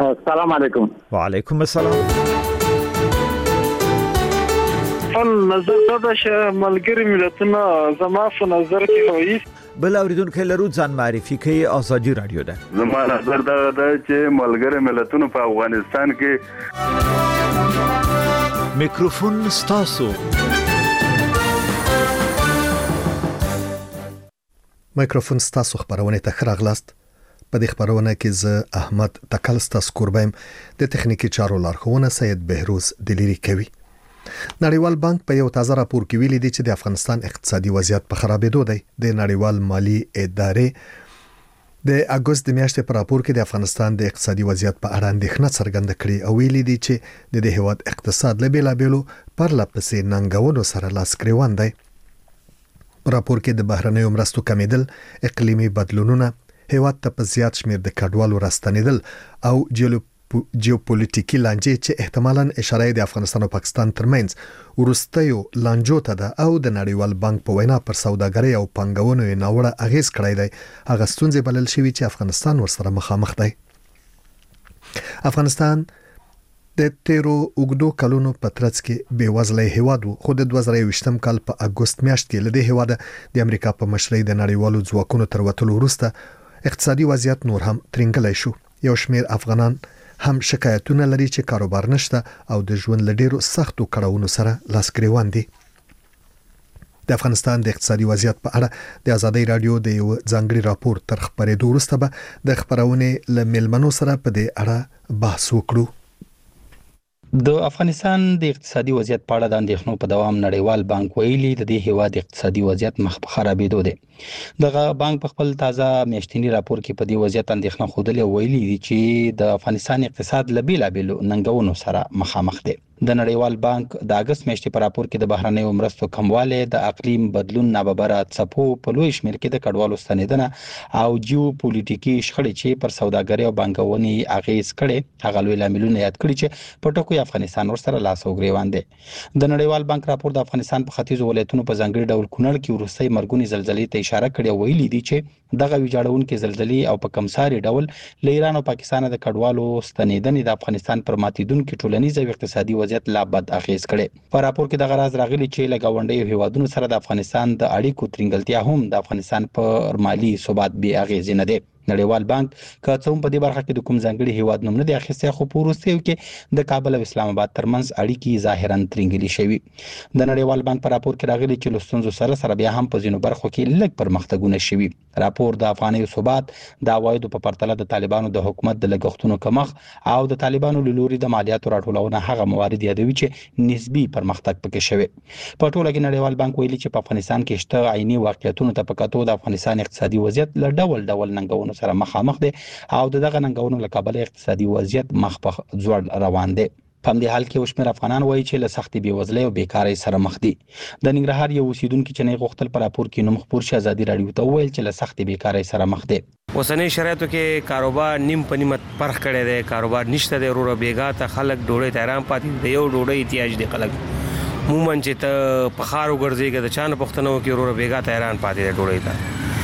السلام علیکم. وعلیکم السلام. نظر دا چې ملګری ملتونه زما په نظر کې وایي بل اوریدونکو لرو ځان معرفي کوي. ازادي رادیو ده. زما نظر دا چې ملګری ملتونه په افغانستان کې میکروفون ستاسو. میکروفون ستاسو خبرونه ته خراغلاست. په دې خبرونه کې زه احمد تکل ستاسو قربایم د تخنیکی چارو لارښوونه سید بهروز دلیری کوي. نړیوال بانک په یو تازه راپور کې ویلي دی چې د افغانستان اقتصادي وضعیت په خرابېدو دی. د نړیوال مالی ادارې د اگست د میاشتې په راپور کې د افغانستان د اقتصادي وضعیت په اړه اندېښنه څرګنده کړې او ویلي دی چې د دې هیواد اقتصاد له بیلابېلو پرلپسې ننګونو سره لاس ګریوان دی. په راپور کې د بهرنیو مرستو کمیدل، اقلیمي بدلونونه، هیواد ته په زیات شمیر د کډوالو راستنیدل او جیوپولیټیکي لانجې چې احتمالاً اشاره د افغانستان او پاکستان ترمنځ ورستیو لانجو ته ده او د نړیوال بانک په وینا پر سوداګرۍ او پانګونو یې ناوړه اغیز کړی دی. هغه ستونزې بلل شوی چې افغانستان ورسره مخامخ دی. افغانستان د تیرو اوګدو کلونو په ترڅ کې بېوزله هیواد وو، خو د 2020م کال په اگست میاشت کې لدې هیواد د امریکا په مشرۍ د نړیوالو ځواکونو تر وتلو وروسته اقتصادي وضعیت نور هم ترنګلی شو. یو شمیر افغانان هم شکایتونه لري چې کاروبار نشته او د ژوند له ډیرو سختو کړاوونو سره لاس ګریوان دي. د افغانستان د اقتصادي وضعیت په اړه د ازادي رادیو د یو ځانګړي راپور تر خبرېدو وروسته به د خبرونه له ملمنو سره په دې اړه بحث وکړو. د افغانستان د اقتصادي وضعیت په اړه د اندېښنو په دوام نړیوال بانک ویلي د دې هیواد اقتصادي وضعیت مخ په خرابېدو دی. دغه بانک په خپل تازه میاشتنی راپور کې په دې وضعیت اندېښنه خوده ویلي دي چې د افغانستان اقتصاد له بیلابېلو ننګونو سره مخامخ دی. د نړیوال بانک د اگست میاشتې په راپور کې د بهرنیو مرستو کمواله، د اقلیم بدلون، ناببره څپو، په لوی شمېر کې د کډوالو ستنیدنه او جیوپولیټیکي شخړې چې پر سوداګرۍ او بانکونې اغیز کړي هغه لوی لاملونه یاد کړي چې په ټکو افغانستان ورسره لاس او ګریوان دی. د نړیوال بانک راپور د افغانستان په ختیځو ولایتونو په ځانګړي ډول کونړ کې وروستۍ مرګونی زلزلې ته اشاره کړې او ویلي دي چې دغه ویجاړونکې زلزلې او په کمساري ډول له ایران او پاکستان د کډوالو ستنیدنې د افغانستان پر ماتیدونکو ټولنیز او اقتصادي وضعیت لا بد اغیز کړي. په راپور کې دغه راز راغلي چې له ګاونډیو هیوادونو سره د افغانستان د اړیکو ترنګلتیا هم د افغانستان پر مالی ثبات بې اغیز نه دی. نړیوال بانک که څوم په دې برخه کې د کوم ځانګړي هیواد نوم نه دی اخیستی، خو په وروستیو کې د کابل او اسلام آباد ترمنځ اړیکې ظاهرا ترنګلې شوي. د نړیوال بانک په راپور کې راغلي چې له ستونزو سره بیا هم په ځینو برخو کې لږ پرمختګونه شوي. راپور د افغانیو ثبات، د عوایدو په پرتله د طالبانو د حکومت د لګښتونو کمښت او د طالبانو له لوري د مالیاتو راټولونه هغه موارد یادوي چې نسبی پرمختګ پکې شوی. په ټوله کې نړیوال بانک ویلي چې په افغانستان کې شته عیني واقعیتونو ته په کتو د افغانستان اقتصادي وضعیت له ډول ننګونو سره مخامخ دی او دغه ننګونو له کبله اقتصادي وضعیت مخ په ځوړ روان دی. په دې حال کې وشمیر افغانان وایي چې له سختي بېوزلۍ او بیکارۍ سره مخ دي. د ننګرهار یو اوسیدونکو چې نه غوښتل پر راپور کې نوم خبر شي ازادي رادیو ته ویل چې له سختي بیکارۍ سره مخ دي. اوسنۍ شرایطو کې کاروبار نیم په نیمه پرخ کړي دي، کاروبار نشته دی، ورو بیګا ته خلک ډوړې ته آرام پاتې دی، یو ډوړې احتیاج دی خلک مومن چې ته په خارو ګرځيږي د چانه پښتنو کې ورو بیګا ته آرام پاتې دی ډوړې ته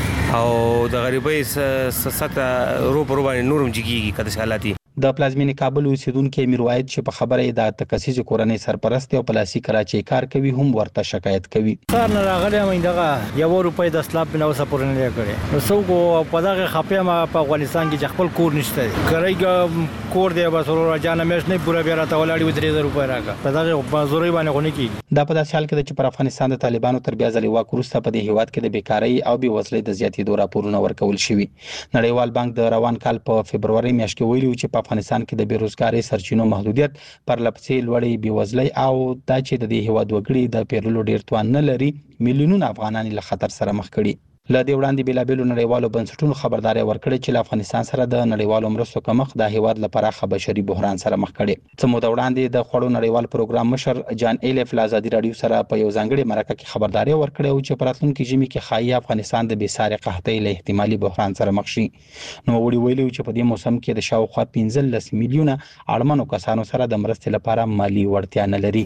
او د غریبۍ سسته روپ باندې نورم جګیږي کده حالاتي. د پلازمینې کابل اوسیدونکو امیر واحد چې په خبره د تکسیز کورنۍ سرپرست او پلاسي کراچي کار کوي هم ورته شکایت کوي. سر نه راغلی مې دغه 1 روپۍ د اسلام په نو سپورنه لري نو څوک په دغه خپه ما په افغانستان کې خپل کور نشته کړایګ کور دی بس ورو جان مېش نه پوره بیا راته ولاړی و 3000 روپۍ راکا په دغه بازوري باندې غونې کی. دا په داسې حال کې چې پر افغانستان د طالبانو تر بیا ځلې واک وروسته په دې هیواد کې د بیکاری او بېوزلۍ د زیاتېدو راپورونه ورکول شوي. نړیوال بانک د روان کال په فبرवरी میاشت کې ویلي چې په افغانستان کې د بیروزګاری سرچینو محدودیت، پرلپسې لوړې بېوزلۍ او دا چې د دې هیواد وګړي د پیرلو ډیر توان نه لري میلیونونه افغانان له خطر سره مخ کړي. له دې وړاندې بېلابېلو نړیوالو بنسټونو خبرداري ورکړې چې له افغانستان سره د نړیوالو مرستو کمښت د هیواد لپاره بشري بحران سره مخ کړي. څه موده وړاندې د خوړو نړیوال پروګرام مشر جان ایلف له ازادي رادیو سره په یو ځانګړي مرکه کې خبرداري ورکړې او چې په راتلونکي ژمي کې ښایي افغانستان د بېساري قحطۍ له احتمالي بحران سره مخ شي. نو وړي ویلي چې په دې موسم کې د شاوخوا 15 میلیونه اړمنو کسانو سره د مرستې لپاره مالی وړتیا نه لري.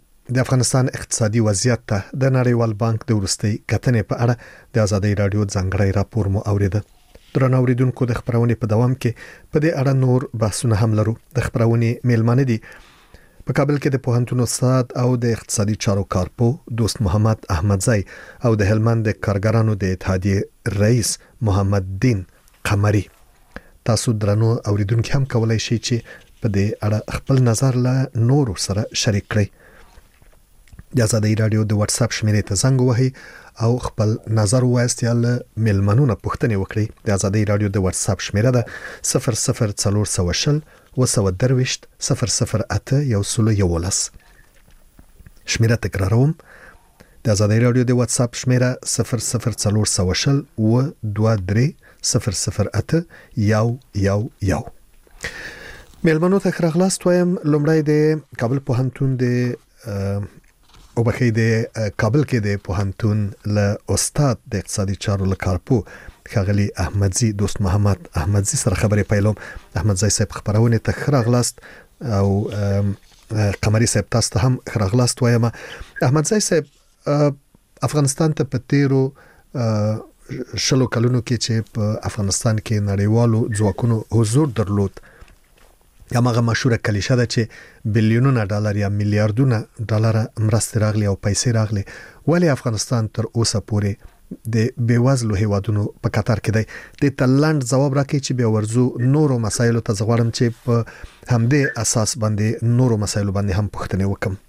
د افغانستان اقتصادي وضعیت ته د نړیوال بانک د ورستۍ کتنې په اړه د ازادي رادیو ځانګړی راپور مو اوریده. درنو اوریدونکو د خبرونه په دوام کې په دې اړه نور بحثونه هم لرو. د خبرونه میلمانه دي په کابل کې د پوهنتون استاد او د اقتصادي چارو کارپو دوست محمد احمدزی او د هلمند د کارګرانو د اتحادیې رئیس محمد دین قمری. تاسو درنو اوریدونکو هم کولای شئ چې په دې اړه خپل نظر له نورو سره شریک کړئ. د آزادۍ رادیو د واتس اپ شمیرې ته زنګ وهئ او خپل نظر وایست یا ملمنونه پوښتنه وکړئ. د آزادۍ رادیو د واتس اپ شمیره ده 00420 وسودرويشت 008 111. شمیره تکراروم. د آزادۍ رادیو د واتس اپ شمیره 00420 و23 008 111. ملمنو ته خراغلاست وایم. لومړی د کابل پوهنتون د او بخې د کابل کې د پوهنتون له استاد د اقتصادي چارو لکارپو خغلی احمدزی دوست محمد احمدزی سره خبرې پیلوم. احمدزی صاحب خبرونه ته خراغلاست او قمری صاحب تاسو ته هم خراغلاست وایم. احمدزی صاحب افغانستان ته په تیرو شلو کلونو کې چې په افغانستان کې نړیوالو ځواکونو حضور درلود هغه مشهور کلیشه ده چې بلیونونه ډالر یا میلیارډونه ډالر مرستې راغلي او پیسې راغلي، ولی افغانستان تر اوسه پورې د بیوزلو هیوادونو په قطار کې دی. د تلند جواب راکړي چې به ورزو نورو مسایلو ته زغړم چې په همدې اساس باندې نورو مسایلو باندې هم پوښتنه وکم.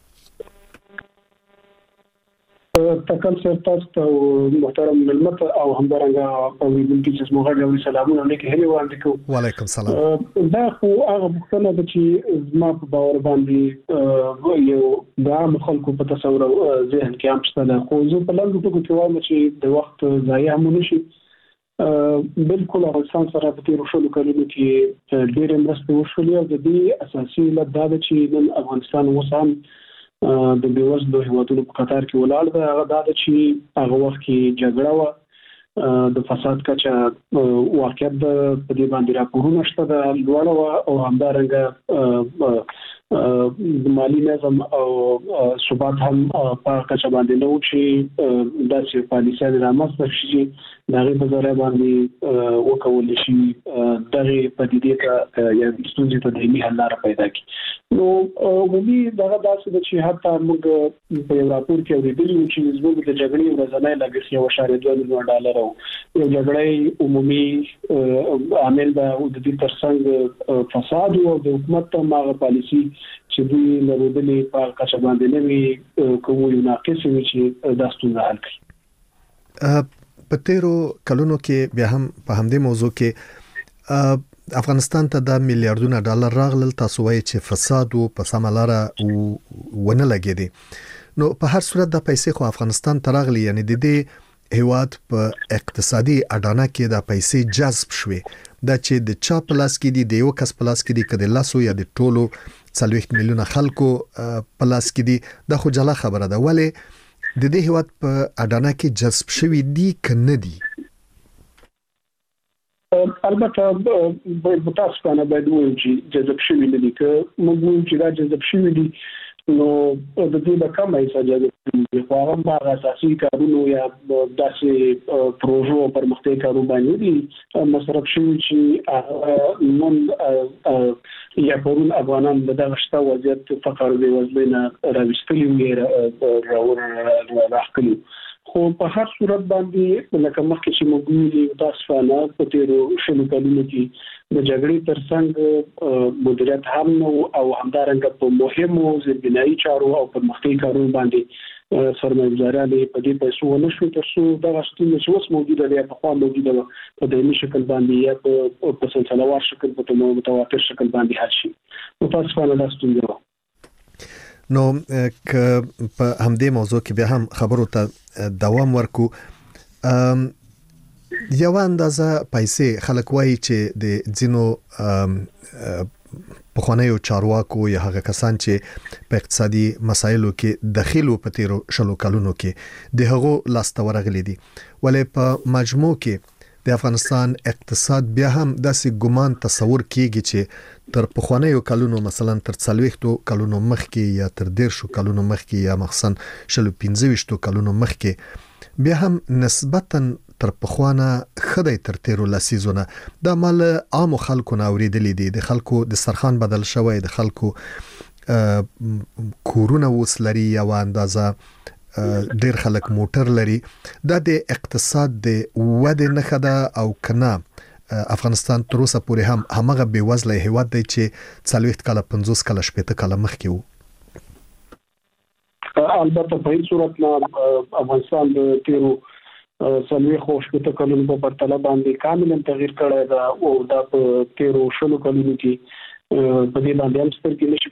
تکل سرتاست او محترم ملمت او همدارنګه اوریدونکو چې زموږ غوړي سلامونه لیکي هلي وړاندې کوم. وعلیکم سلام. دا خو هغه مختلف ده چې زما په باور باندې یو د عام خلکو په تصور ذهن کې هم شته ده، خو زه په لږ ټکو کې وایم چې د وخت ضایع هم نشي. بالکل افغانستان سره په تیرو شلو کلونو کې ډېرې مرستې وشولې او د دې اساسي علت دا ده چې نن افغانستان اوس هم د بیوزلو هیوادونو په قطار کې ولاړ ده. هغه دا ده چې هغه وخت کې جګړه وه، د فساد کچه واقعیت په دې باندې راپورونه شته ده لوړه او همدارنګه د مالی نظم او ثبات هم په کچه باندې نه و چې داسې پالیسۍ رامنځته شي چې د هغې په ذریعه باندې وکولی شي دغې پدیدې ته یا ستونزې ته دایمي حل لاره پیدا کړي. نو عمومي دغه داسې ده چې حتی موږ په یو راپور کې اورېدلي وو چې زموږ د جګړې ورځنی لګښت 1.2 میلیون ډالر و. یو جګړې عمومي عامل ده او د دې ترڅنګ فساد او د حکومت هغه پالیسي چې دوی لرودلې په کچه باندې نه وي کوم یو ناقص وي چې دا ستونزه حل کړي. په تیرو کلونو کې بیا هم په همدې موضوع کې افغانستان ته د میلیارډونو ډالر راغلل. تاسو وایي چې فساد او په سمه لاره ونه لګیدي. نو په هر صورت د پیسې خو افغانستان ته راغلي، یعنی د دې هیواد په اقتصادي اډانه کې د پیسې جذب شوې. دا چې د چا پلاس کې دي، د یو کس پلاس کې دي، کله لاسو یا د ټولو 40 میلیونه خلکو پلاس کې دي، دا خو جلا خبره ده. ولی د دې هیواد په اډانه کې جذب شوی دي کنه دي؟ البته متاسفانه باید وایو چې جذب شوی نه دي. که موږ وایو چې دا جذب شوی دي نو د دې د کمه حصہ جذب شوی خو هغه هغه اساسي کارونو یا داسې پروژو پرمختګ کارو باندې دي مصرف شوی چې نن یا پرون افغانان د دغه شته وضعیت فقر دی وزنه راوستلی وي راخلي. خو په هر صورت باندې لکه مخکې چې موږ ویلي متاسفانه په تیرو شلو کلونو کې د جګړې ترڅنګ مدیریت هم او همدارنګه په مهمو زیربنایي چارو او پرمختګي کارو باندې سرمایه‌ګزارانې په دې پیسو ونه شو ترڅو دغه ستونزې چې اوس موجوده ده په خوا موجوده په دایمي شکل باندې یا په سلسلهوار شکل په متواتر شکل باندې حل شي. متاسفانه دا ستونزه ده. نو که په همدې موضوع کې بیا هم خبرو ته دوام ورکو، یو اندازه پیسې خلک وایي چې د ځینو پخوانیو چارواکو یا هغه کسان چې په اقتصادي مسایلو کې دخیلو په تیرو شلو کلونو کې د هغو لاسته ورغلي دي، ولې په مجموع کې د افغانستان اقتصاد بیا هم داسې ګمان تصور کیږي چې تر پخوانیو کلونو مثلا تر 40 کلونو مخکې یا تر 10 کلونو مخکې یا مخصن 15 کلونو مخکې بیا هم نسبتاً تر پخوانه خدای تر تیرو لسیزونه د مال عام خلکو ناوریدلې دي د خلکو د سرخان بدل شوی د خلکو کورونه وسلري یو اندازه ډیر خلک موټر لري د اقتصاد د وده نه خده او کنه افغانستان تر اوسه پورې هم همغه بې وزله هیواد دی چې 40 کاله 50 کاله شپته کاله مخکې وو. البته په هیڅ صورت نه افغانستان د تیرو سلوي خوشبته کلونو په پرتله باندې کاملا تغییر کړی دا او دا په تیرو شلو کلونو کې په دې باندې هم سترګې نشي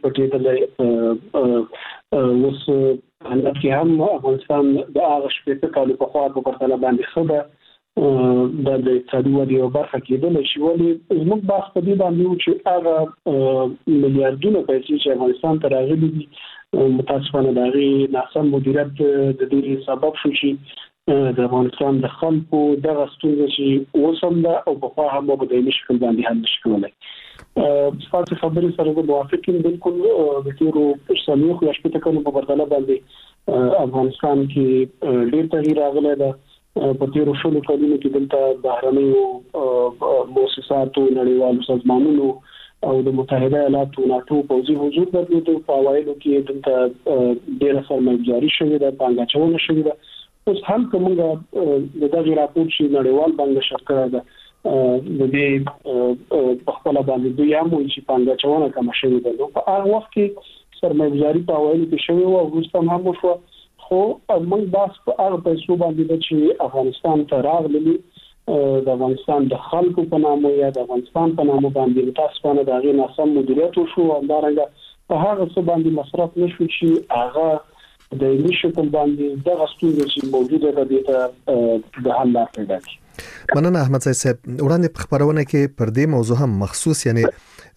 پټېدلی. اوس هلته هم افغانستان د هغه شپته کالو په خوا په پرتله باندې خبره د اقتصادي ودې یو برخه کېدلی شي. ولې زموږ بحث په دې باندې و چې هغه میلیارډونه پیسې چې افغانستان ته راغلي دي متاسفانه د هغې ناسم مدیریت د دې سبب شو چې د افغانستان د خلکو دغه ستونزه چې اوس هم ده او په خوا هم په دایمي شکل باندې حل نشي کولی. ستاسو خبرې سره زه موافق یم بالکل. د تیرو څلوېښتو یا شپېته کلونو په پرتله باندې افغانستان کې ډېر تغییر راغلی ده. په تیرو شلو کلونو کې دلته بهرنیو مؤسساتو نړیوالو سازمانونو او د متحده ایالاتو ناتو پوځي حضور درلود. په اوایلو کې دلته ډېره سرمایه‌ګذاري شوې ده، پانګه اچونه شوې ده. اوس هم کومه د دغه راپور چې نړیوال بانک شرکت ده د دې په خپل باندې دوی هم وایي چې پانګه اچونه کم شوې ده. نو په هغه وخت کې سرمایه‌ګذاري په اوایلو کې شوې و او وروسته هم وشو. خو موږ بحث په هغه پیسو باندې ده چې افغانستان ته راغلي د افغانستان د خلکو په نامه یا د افغانستان په نامه باندې متاسفانه د هغې ناسم مدیریت وشو او همدارنګه په هغه څه باندې مصرف نشو چې هغه د علمي شکل باندې دغه ستونزې چې موجوده ده دې ته د حل لار پیدا کړي. مننه احمد صاحب. وړاندې په خبرونه کې پر دې موضوع هم مخصوص یعنی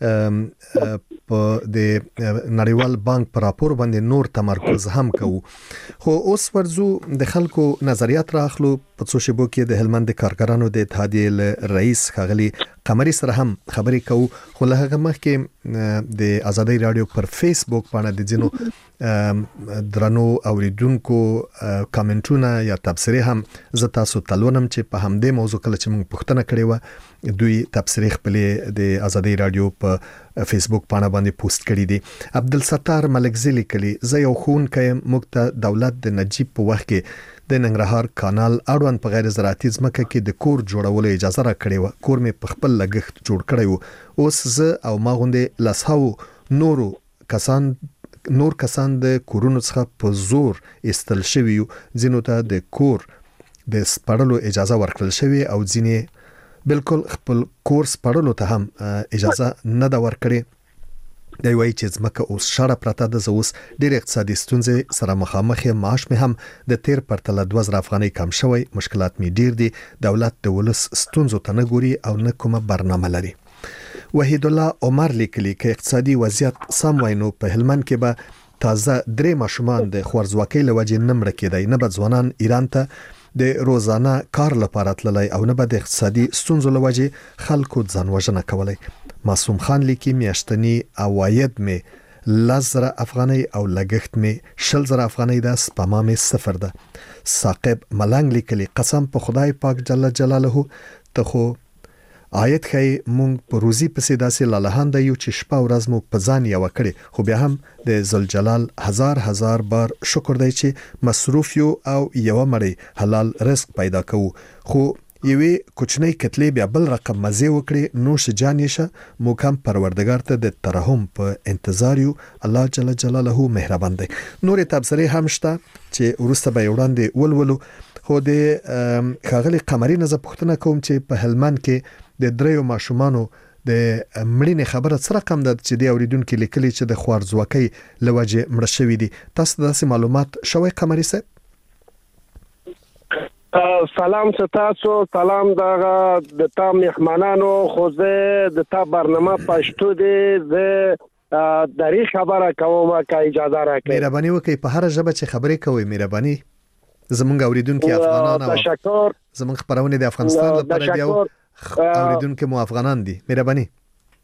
په د نړیوال بانک پر راپور باندې نور تمرکز هم کوو. خو اوس ورزو د خلکو نظریات راخلو په څو شیبو کې د هلمند کارګرانو د اتحادیې رئیس ښاغلي قمري سره هم خبرې کوو. خو له هغه مخکې د ازادي رادیو پر فیسبوک باندې د ځینو درنو اوریدونکو کامنټونه یا تبصرې هم زه تاسو تلونم چې په همدې موضوع کله چې موږ پوښتنه کړې و دوی تبصرې خپلې د ازادي رادیو په فیسبوک باندې پوسټ کړی دي. عبدالستار ملکزلی کلی زه یو ښوونکی موږ ته دولت د نجیب په وخت کې د ننګرهار کانال اړوند په غیر زراعتي ځمکه کې د کور جوړولو اجازه را کړې و. کور مې په خپل لګښت جوړ کړی و. اوس زه او ما غوندې لسهاو نور کسان د کورونو څخه په زور استل شوي یو. ځینو ته د کور د سپړلو اجازه ورکړل شوې او ځینې بالکل خپل کور سپړلو ته هم اجازه نه ده ورکړې. دی وایي چې ځمکه اوس شاړه پرته ده. زه اوس ډېر اقتصادي ستونزې سره مخامخ یم. معاش مې هم د تیر پرتله 2000 افغانۍ کم شوی. مشکلات مې ډېر دي. دولت د ولس ستونزو ته نه ګوري او نه کومه برنامه لري. وحید الله عمر لیکلي که اقتصادي وضعیت سم وای نو په هلمند کې به تازه 3 ماشومان د خوارځواکۍ له وجې نه مړه کېدای، نه به ځوانان ایران ته د روزانه کار لپاره تللی او نه به د اقتصادي ستونزو له وجې خلکو ځان وژنه کولی. معصوم خان لیکي میاشتنی عواید مې 10,000 افغانۍ او لګښت مې 20,000 افغانۍ ده. سپما مې 0 ده. ثاقب ملنګ لیکلي قسم په خدای پاک جل جلاله ته خو آیت خی مونږ په روزي پسې داسې لالهان دی یو چې شپه ورځ مو په ځان یو کړي. خو بیا هم د ذوالجلال هزار بار شکر دی چې مصروف یو او یو مړی حلال رزق پیدا کوو. خو یوې کوچنۍ کتلې بیا بل رقم مزه وکړي. نوش جان یې شه مو کم پروردگار ته د ترحم په انتظار یو. الله جل جلاله مهربان دی. نور تبصرې هم شته چې ورسته به وړاندې ولولو. خو د ښاغلي قمري نه زه پوښتنه کوم چې په هلمند کې د 3 ماشومانو د مړینې خبره څه رقم ده چې د اوریدونکو لیکلي چې د خوارځواکۍ له وجې مړه شوي دي. تاسو داسې معلومات شوی قمري صاحب؟ سلام ستاسو، سلام د تا مهمانانو. خو زه د تا برنامه پښتو دی، زه دری خبره کوم که اجازه راکړئ. مهرباني وکړئ په هر ژبه چې خبرې کوئ. مهرباني زمونږ اوریدونکو افغانان او زمونږ خبرونه د افغانستان لپاره دی او اوریدونکو مو افغانان دي. مهرباني.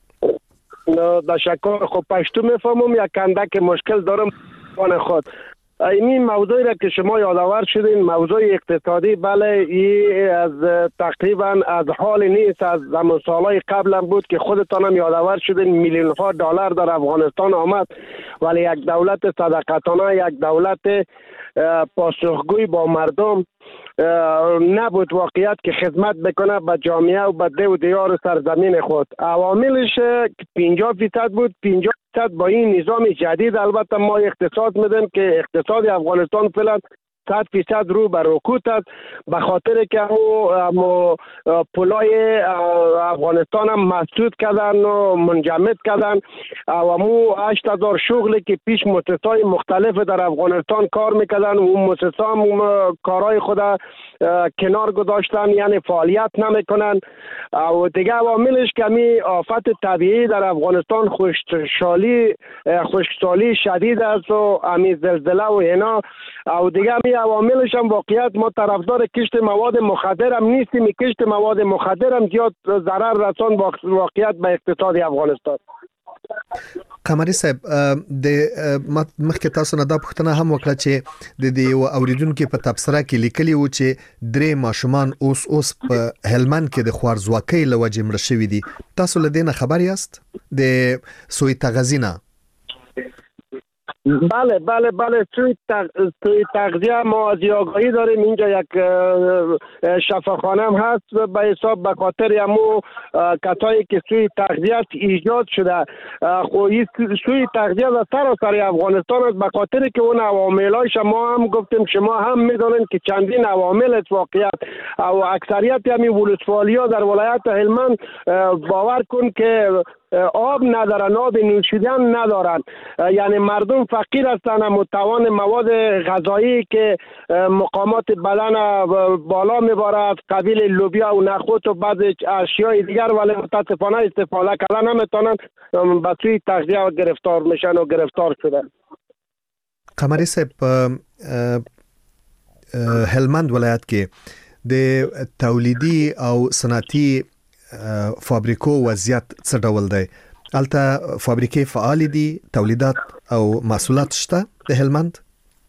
تشکر. خب پشتو میفهمم یک اندک مشکل دارم خود. این موضوعی را که شما یادآور شدین، موضوع اقتصادی، بله این از تقریبا از حال نیست، از زمان سالهای قبل هم بود که خودتان هم یادآور شدین میلیون ها دلار در افغانستان آمد، ولی یک دولت صداقتانه، یک دولت پاسخگوی با مردم نبود واقعیت که خدمت بکنه به جامعه و به ده و دیار سرزمین خود. عواملش 50% بود. 50% با این نظام جدید البته ما اختصاص میدیم که اقتصاد افغانستان فعلا 100% رو به رکود است، به خاطر که همو پولای افغانستان هم مسدود کردن و منجمد کردن و همو 8000 شغلی که پیش مؤسسات مختلف در افغانستان کار میکردن و مؤسسات هم کارهای خود کنار گذاشتن، یعنی فعالیت نمیکنن. و دیگه عواملش که می آفت طبیعی در افغانستان خشکسالی شدید است و امی زلزله و اینا. و دیگه می عواملش هم واقعیت ما طرفدار کشت مواد مخدر هم نیستیم. کشت مواد مخدر هم زیاد ضرر رسان واقعیت به اقتصاد افغانستان. قمري صاحب د مخکې تاسو نه دا پوښتنه هم وکړه چې د دې اوریدونکو په تبصره کې لیکلي و چې درې ماشومان اوس په هلمند کې د خوارزواکۍ له وجې مړه شوي دي. تاسو له دې نه خبر یاست د سوی تغذیه؟ بله سوی تغذیه ما از آگاهی داریم. اینجا یک شفاخانه هم هست به حساب به خاطر همو کسایی که سوی تغذیه ایجاد شده. سوی تغذیه در سراسر افغانستان است به خاطر که اون عواملش ما هم گفتیم، شما هم میدونید که چندین عوامل است واقعیت. و اکثریت همین ولسوالی‌ها در ولایت هلمند باور کن که آب ندارن، آب نوشیدن ندارن، یعنی مردم فقیر هستن. متوان مواد غذایی که مقامات بدن بالا میبرد قبیل لوبیا و نخود و بعض اشیای دیگر، ولی متاسفانه استفاده کردن نمیتونن، به سوی تغذیه گرفتار میشن و گرفتار شدن. قمري صاحب هلمند ولایت کې د تولیدي او صنعتي فابریکو وضعیت څه ډول دی؟ البته فابریکې فعال دي، تولیدات او محصولات شته د هلمند؟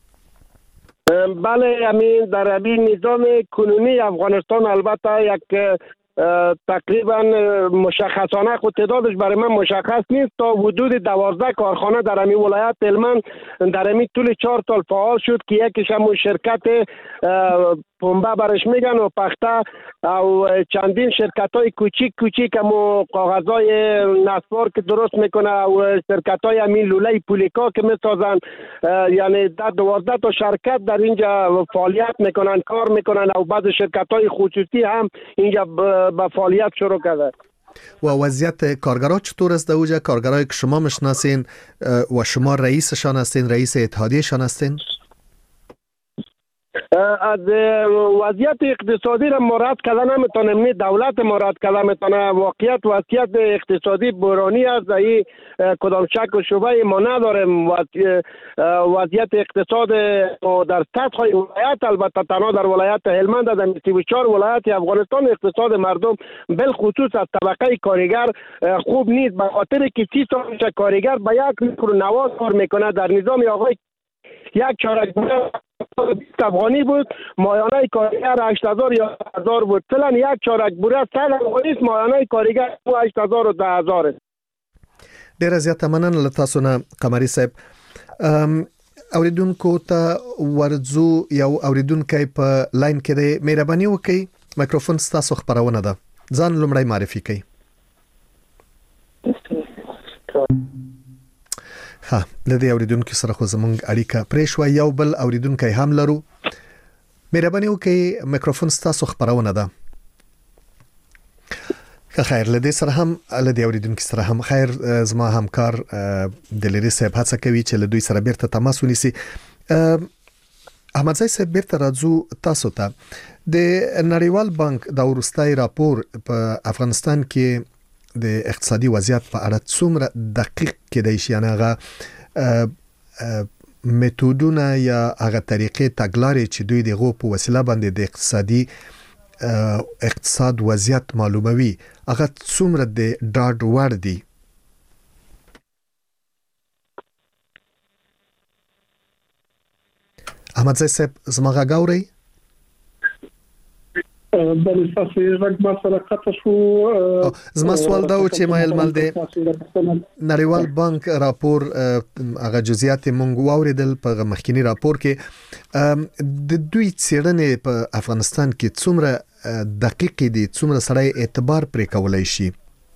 بله، همین در همین نظام کنونی افغانستان البته یک تقریبا مشخصانه خود تعدادش برای من مشخص نیست، تا حدود 12 کارخانه در همین ولایت هلمند در همین طول 4 سال فعال شد که یکیش همون شرکت پنبه برش میگن و پخته و چندین شرکت های کوچیک همون کاغذهای نسوار که درست میکنه و شرکت های همین لوله پولیکا که میسازن، یعنی 12 تا شرکت در اینجا فعالیت میکنن، کار میکنن و بعض شرکت های خصوصی هم اینجا به فعالیت شروع کرده. و وضعیت کارگرها چطور است در اوجه؟ کارگرایی که شما مشناسین و شما رئیسشان هستین، رئیس اتحادیهشان هستین؟ از وضعیت اقتصادی را مراد کردن نمیتونم، نه دولت مراد کردن میتونه. واقعیت وضعیت اقتصادی بحرانی است، این کدام شک و شبهه ما نداریم. وضعیت اقتصاد در سطح ولایت، البته تنها در ولایت هلمند در 34 ولایت افغانستان اقتصاد مردم بالخصوص از طبقه کارگر خوب نیست، به خاطر که 30 سال کارگر به 1 میکرونواز کار میکنه. در نظام آقای یک چارک افغانی بود، مایانه کارگر 8000 یا 1000 بود. فعلا یک چارک بوره 100 افغانی است، مایانه کارگر 8000 و 10000 است. ډیره زیاته مننه له تاسو نه قمري صاحب. اوریدونکو ته ورځو یو اوریدونکی په لاین کې دی، مهرباني وکړئ مایکروفون ستاسو خبرونه ده، ځان لومړی معرفي کړئ. ها لدې اوریدونکو سره خو زمونږ اړیکه پرې شو. یو بل اوریدونکی هم لرو، مهرباني وکړئ مایکروفون ستاسو خبرونه ده. خیر، لدې سره هم لدې اوریدونکو سره هم خیر، زما همکار دلری صاحب هڅه کوي چې له دوی سره بیرته تماس ونیسي. احمدزی صاحب بیرته راځو تاسو ته. د نړیوال بانک د وروستي راپور په افغانستان کې د اقتصادي وضعیت په اړه څومره دقیق کېدای شي؟ یعنی هغه میتودونه یا هغه طریقې تګلارې چې دوی دغه په وسیله باندې د اقتصاد وضعیت معلوموي، هغه څومره د ډاډ وړ دي؟ احمد صاحب زما غاوري بل تاسو رګ ما سره قطع شو. زما سوال دا و چې ما علم ده نړیوال بانک راپور هغه جزئیات مونږ واوریدل په مخکینی راپور کې د دوی څېړنې په افغانستان کې څومره دقیق دي، څومره سړی اعتبار پرې کولای شي؟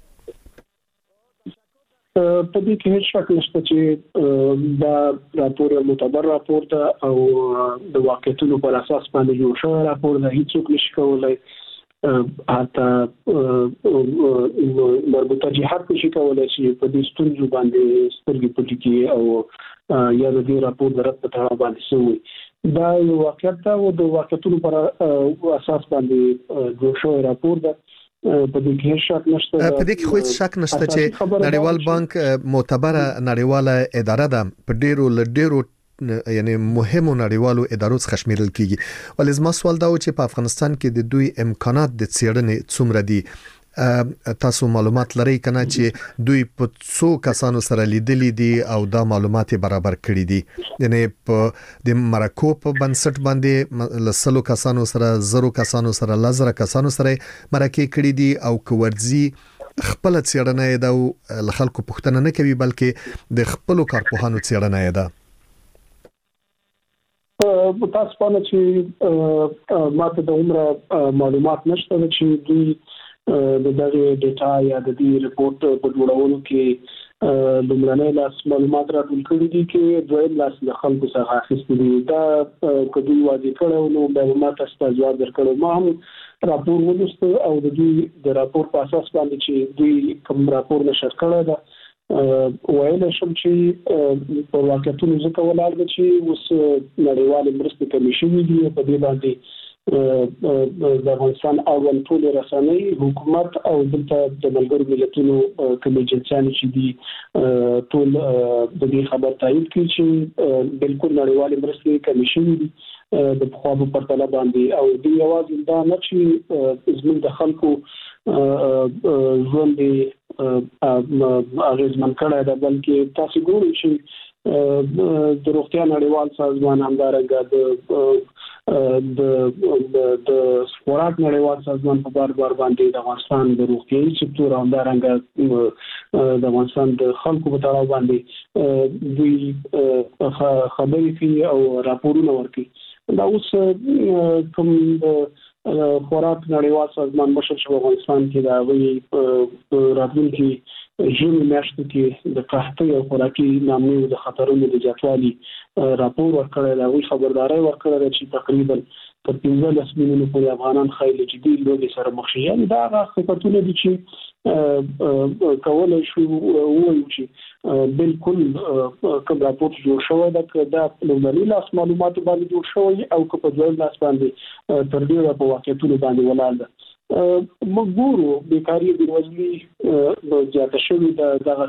په دې کې هیڅ شک نشته چې دا راپور معتبر راپور ده او د واقعیتونو پر اساس باندې جوړ شوی راپور ده. هیڅوک نشي کولای حتی مربوطه جهات نشي کولای چې په دې ستونزو باندې سترګې پټې کړي او یا د دې راپور د رد په تړاو باندې سوي. دا یو واقعیت ده او د واقعیتونو پر اساس باندې جوړ شوی راپور ده. په دې کې شک نشته، په دې کې خو شک نشته چې نړیوال بانک معتبره نړیواله اداره ده، په ډیرو یعنی مهمو نړیوالو ادارو څخه شمیرل کیږي. ولې زما سوال دا و چې په افغانستان کې د دوی امکانات د څېړنې څومره دي؟ تاسو معلومات لرئ کنه چې دوی په څو کسانو سره لیدلي دي او دا معلومات برابر کړي دي؟ یعنی په د مرکو په بنسټ باندې لسلو کسانو سره، زرو کسانو سره، لزر کسانو سره مرکې کړي دي او کوورځي خپل څېړنه ده او خلکو پوښتنه نه کوي بلکې د خپل کارپوهانو څېړنه ده؟ تاسو په اړه چې ماته د عمره معلومات نشته چې دوی د دغه ډیټا یا د دې ریپورت په جوړولو کې لومړنۍ لاس معلومات راټول کړي دي کې دویم لاس د خلکو څخه اخیستل دي. دا کدی واضح کړو نو معلومات استازو درکړو. ما هم راپور ولست او د دې د راپور په اساس باندې چې دوی کوم راپور نشر کړی دا وایل شم چې په واقعیتونو ځکه ولاړ دي چې اوس نړیوال مرستې کمیشن دی په دې باندې د افغانستان اول ټول رسنۍ حکومت او دلته د ملګرو ملتونو کومې جنسيان چې دي ټول د دې خبر تایید کړي چې بالکل نړیوال مرستې کمیشن دی د خو په پرتله باندې او د یوازې دا نه چې زموږ د خلکو ژوند اغیزمن کړی دا بلکې تاسو ګورئ چې د روغتیا نړیوال سازمان همدارنګه د خوراک نړیوال سازمان په بار باندې د افغانستان د روغتیايي سکتور همدارنګه د افغانستان د خلکو په تړاو باندې دوی خبرې کوي او راپورونه ورکوي. دا اوس کوم خوراک نړیوال سازمان مشر شو افغانستان کې دا وی راتلونکي ژمي میاشتو کې د قحطۍ او خوراکي ناامنۍ د خطرونو د زیاتوالي راپور ورکړی دی. وی خبرداري ورکړی دی چې تقریبا تر 15 میلیونو پورې افغانان خایي جدي لوږې سره مخ شي. یعنی دا هغه صفتونه دي چې کولای شو وایو چې بالکل کوم راپور جوړ شوی دا لومړني لاس معلومات باندې جوړ شوی او که په دویم لاس باندې تر ډیره په واقعیتونو باندې ولاړ ده. موږ ګورو بیکاری د وزلي زیاته شوې دغه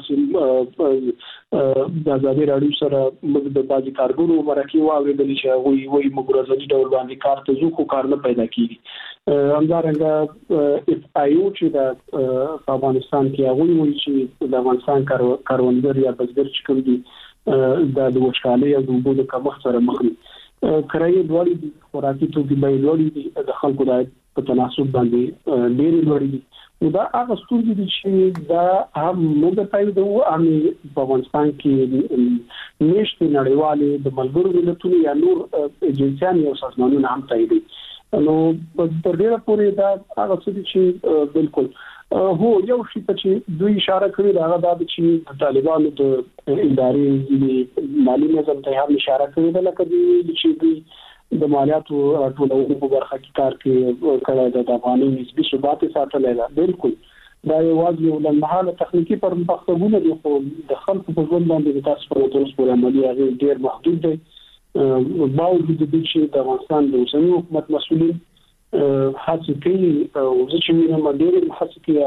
د ازادي راډیو سره موږ د بازي کارګرو مرکه واوریدل چې وایي موږ ورځنی ډول باندې کار ته ځو خو کار نه پیدا کیږي. همدارنګه اف آی او چې د افغانستان کې هغه وایي چې د افغانستان کاروانګر یا بزګر چې کوم دي د وچکالۍ او د اوبو د کمښت سره مخ دي. کرایې لوړې دي، خوراکي توکي بیې لوړې دي، د خلکو د په تناسب باندې ډېرې لوړې دي. نو دا هغه ستونزې دي چې دا هم موږ تاییدو هم په افغانستان کې نشته نړیوالې د ملګرو ملتونو یا نور ایجنسیان یا سازمانونه هم تاییدي. نو په ډېره پورې دا هغه څه دي چې بالکل هو یو شی ته چې دوی اشاره کړې دا هغه د چې طالبانو د ادارې مالی نظام ته هم اشاره کړې ده لکه چې دوی د مالیاتو ټولو په برخه کې کار کړی د افغاني نسبي ثبات ساتلای دا بالکل دا یوازې یو لنډمهاله تخنیکی پرمختګونه دي خو د خلکو په ژوند باندې تاسو په اوس پورې عملي هغه ډېر محدود دي. باوجود د چې د افغانستان د اوسنی حکومت مسؤلین هڅه کوي او چې موږ ډېر هڅه کوي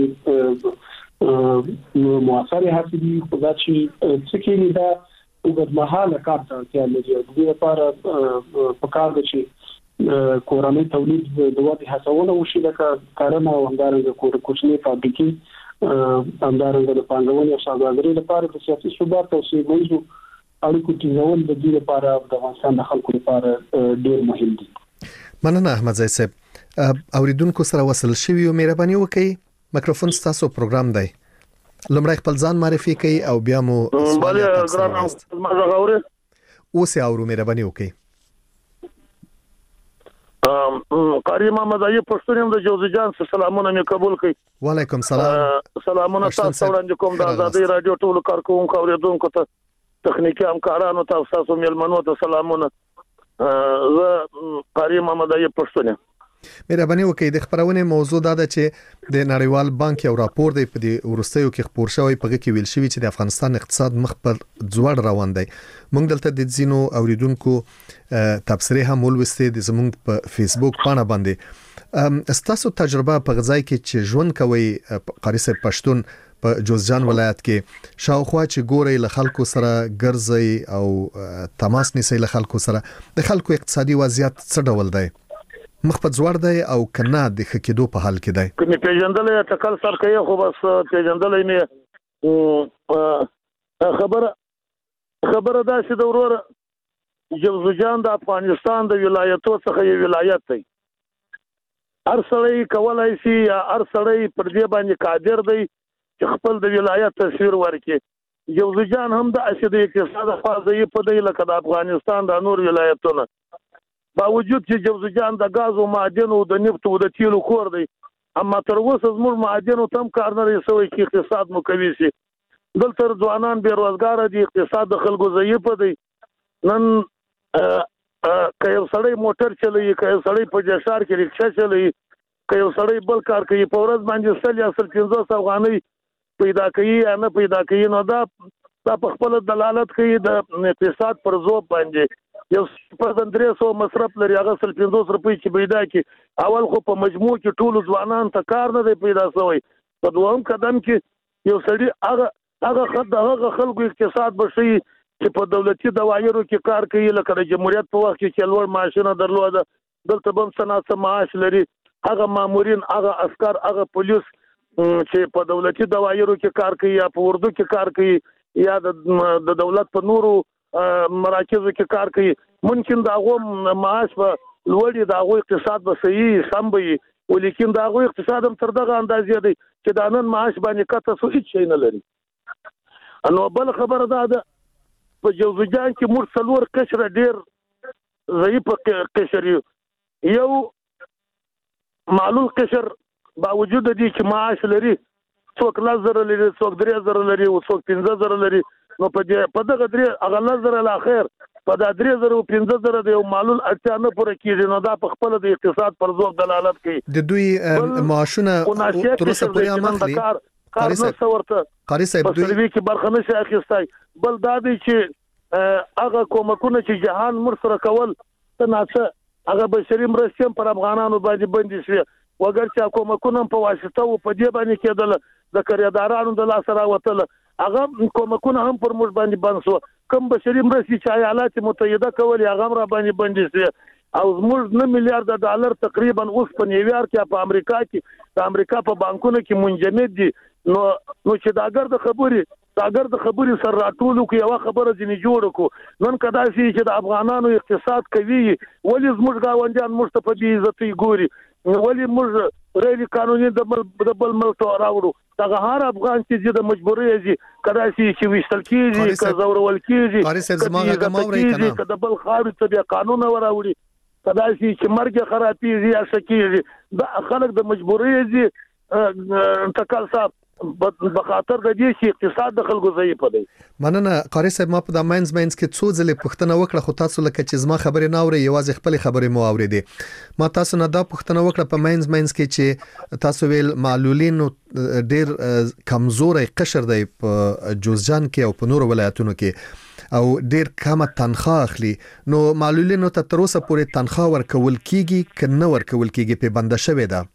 هغه موثره هڅه دي خو دا چې څه کوي دا وګړمحاله کار ته اړتیا لري. د دې لپاره په کار دي چې کورنۍ تولید د وادي هڅونه وشي لکه کارونه او همدارنګه کوچني فابریکې همدارنګه د پانګونې او سوداګرۍ لپاره د سیاسي ثبات او سیمه‌ییزو اړیکو ټینګول د دې لپاره د افغانستان د خلکو لپاره ډېر مهم دي. مننه احمد زئی صاحب. اوریدونکو سره وصل شوی او مهرباني وکړئ. میکروفون ستاسو پروګرام دی. لمړی خپل ځان معرفي کړئ او بیا مو بله ګران ما غوړې اوس یې اورو مهرباني وکړئ. قاری محمد ایوب پښتون یم د جوزجان څخه سلامونه مې قبول کړئ. وعلیکم سلام. سلامونه تاسو وړاندې کوم د آزادۍ رادیو ټول کارکونکو اوریدونکو ته تخنیکی همکارانو ته تاسو میلمنو ته سلامونه. زه قاری محمد ایوب پښتون یم. مهرباني وکړئ د خبرونه موضوع دا ده چې د نړیوال بانک یو راپور دی په دې ورستیو کې خبر شوی په کې ویل شوی چې د افغانستان اقتصاد مخ پر ځوړ روان دی. موږ دلته د ځینو اوریدونکو تبصره هم ولوستې د زموږ په فیسبوک باندې باندې. ستاسو تجربه په غځای کې چې ژوند کوي قاری صاحب پښتون په جوزجان ولایت کې شاوخوا چې ګوري له خلکو سره ګرځي او تماس نیسي له خلکو سره د خلکو اقتصادي وضعیت څه ډول دی؟ مخ په ځوړ دی او کنه د خکېدو په حال کې دی؟ کومې پیژندلې ټکل سر کوي خو بس پیژندلې مې خبره دا چې د ورور جوزجان د افغانستان د ولایتو څخه یو ولایت دی. هر سړی کولای شي یا هر سړی پر دې باندې قادر دی چې خپل د ولایت تصویر ورکړي. جوزجان هم د اسید اقتصاد فازې په دی لکه د افغانستان د نور ولایتونو باوجود چې جوزجان د غاز او معدن او د نفت او د تیلو کور دی، اما تر اوسه زموږ معدن او تم کار نه رسوي چې اقتصاد مو کوي شي. دلته ځوانان بیروزګار دي، اقتصاد د خلکو ضعیف دی. نن که یو سړی موټر چلوي، که یو سړی په جشار کې رکشا چلوي، که یو سړی بل کار کوي، په ورځ باندې 100 یا 150 افغانۍ پیدا کوي یا نه پیدا کوي، نو دا په خپل دلالت کوي د اقتصاد پر ذوب باندې. یو پر 300 مصرف لري، هغه 150 روپۍ چې پیدا کی اول خو په مجموع کې ټول ځوانان ته کار نه دی پیدا شوی. په دویم قدم کې یو سړی هغه خلکو اقتصاد بشي چې په دولتي دوايرو کې کار کوي، لکه د جمهوریت په وخت کې لوړ معاشونه درلوده، دلته بم صنعت معاش لري. هغه مامورین، هغه عسكر، هغه پولیس چې په دولتي دوايرو کې کار کوي یا په اردو کې کار کوي یا د دولت په نورو مراکزو کې کار کوي، ممکن دا غو معاش په لوړی دا غو اقتصاد به صحیح سم وي، ولیکن دا غو اقتصاد هم تر دغه اندازې دی چې دا نن معاش باندې کته سو هیڅ شي نه لري. نو بل خبره دا ده په جوزجان کې مور څلور قشر ډیر ضعیف قشر یو معلول قشر باوجود دي چې معاش لري، څوک 10,000 لري، څوک 3,000 لري، او څوک 15,000 لري. نو په دغه درې هغه 10,000 الاخر په دا 3,000 او 15,000 د یو معلول اړتیا نه پوره کیږي. نو دا په خپل د اقتصاد پر ذوب دلالت کوي. د دوی معاشونه تر اوسه پورې امخلي کار نه څورته قاری صاحب دوی کې برخه نشي اخیستای. بل دا دی چې هغه کومکونه چې جهان مر سره کول تناڅه هغه بشري مرستې پر افغانانو باندې بندي شي، وګر چې کومکونه په واسطه او په دې باندې کېدل د کریدارانو د لاس راوتل، هغه کومکونه هم پر موږ باندې بند شو. کوم بشري مرستې چې ایالات متحده کول هغه را باندې بندي شي، او موږ 9 میلیارډ ډالر تقریبا اوس په نیویارک یا په امریکا کې د امریکا په بانکونو کې منجمد دي. نو چې داګر د خبرې سره راټولو کې یو خبره ځنی جوړ کو. نن کدا چې د افغانانو اقتصاد کوي، ولې زموږ گاونډیان موږ ته په دې عزت ګوري، ولې موږ غیر قانوني د بل ملک راوړو. دغه هر افغان چې د مجبوري دي کدا چې وشتل کیږي، که زورول کیږي، که د بل خارج ته قانون وراوړي، کدا چې مرګ خرابېږي یا شکیږي، د خلک د مجبوري دي تکل صاحب په خاطر د دې چې اقتصاد د خلکو ضعیف دی. مننه قاری صاحب. ما په د ماینز کې څو ځله پوښتنه وکړه، خو تاسو لکه چې زما خبرې نه اوري، یوازې خپل خبرې مو اورېدې. ما تاسو نه دا پوښتنه وکړه په ماینز کې چې تاسو ویل معلولین ډیر کمزوري قشر دی په جوزجان کې او په نورو ولایتونو کې او ډیر کم تنخواه اخلي. نو معلولینو ته تر اوسه پورې تنخواه ورکول کیږي که نه ورکول کیږي؟ په بنده شوی ده.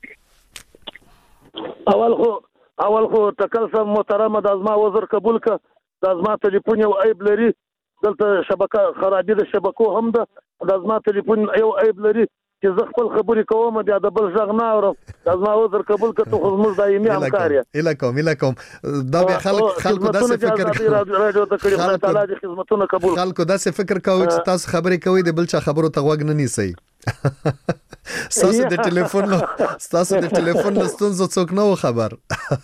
اول خو تکل سم محترمه د ازما وزر قبول ک د ازما ټلیفون یو عیب لري، دلته شبکه خرابې د شبکو هم ده، د ازما ټلیفون یو عیب لري چې زه خپل خبرې کوم بیا د بل ځغ نه اورم زما عذر قبول کړه خو موږ دایمي همکار یې اله کوم دا به خلکو داسې فکر کوي راډیو ته کړي تعالی دې خدمتونه قبول خلکو داسې فکر کوي چې تاسو خبرې کوي د بل چا خبرو ته غوږ نه نیسئ ستاسو د ټلیفون له ستونزو څوک نه خبر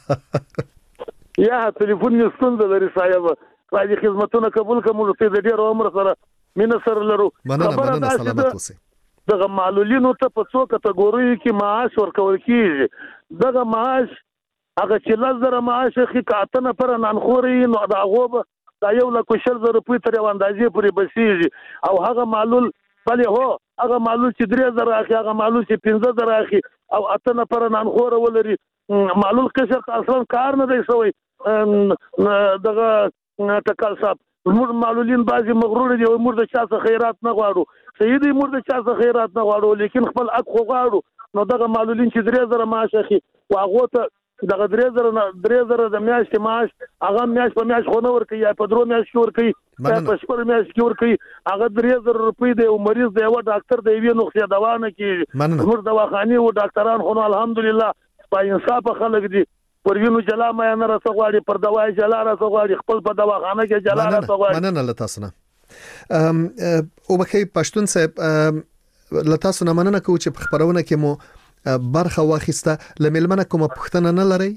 یا ټلیفون یې ستونزه لري صاحب راځي خدمتونه قبول کوم ته د ډیر عمر سره مين سره لرو مننه سلامت اوسئ دغه معلولینو ته په څو کټګوري کې معاش ورکول کیږي دغه معاش هغه چې لزر معاش خې کاتنه پر نانخوري نو دا غوبه دا 1,40,000 روپۍ تر اندازې پورې بسیږي او هغه معلول بلې هو هغه معلول چې 3,000 اخی هغه معلول چې 15,000 اخی او اتنه پر نانخوره ولري معلول قشر اصلا کار نه دی سوی دغه ټکل صاحب موږ معلولین بعضی مغرور دي او موږ د چا څخه خیرات نه غواړو سیدی موږ د چا څخه خیرات نه غواړو لیکن خپل حق خو غواړو نو دغه معلولین چې 3,000 معاش اخی واغه ته دغه 3,000 د میاشتې معاش هغه میاشت په میاشت خو نه ورکي یا په درو میاشت کې ورکي یا په شپږ میاشت کې ورکي هغه 3,000 روپۍ دی او مریض دی او ډاکټر دی وی نقصې دوا نه کیږي موږ دواخاني او ډاکټران خو الحمدلله په انصاف خلک دي پر وینو جلا مې نه رسغواړي پر دوايي جلا رسغواړي خپل په دواخانه کې جلا رسغواړي مننه لتاسنه او بخې پښتون صاحب لتاسنه مننه کو چې په خبرونه کې مو برخه واخیسته لملمنه کوم پښتنه نه لري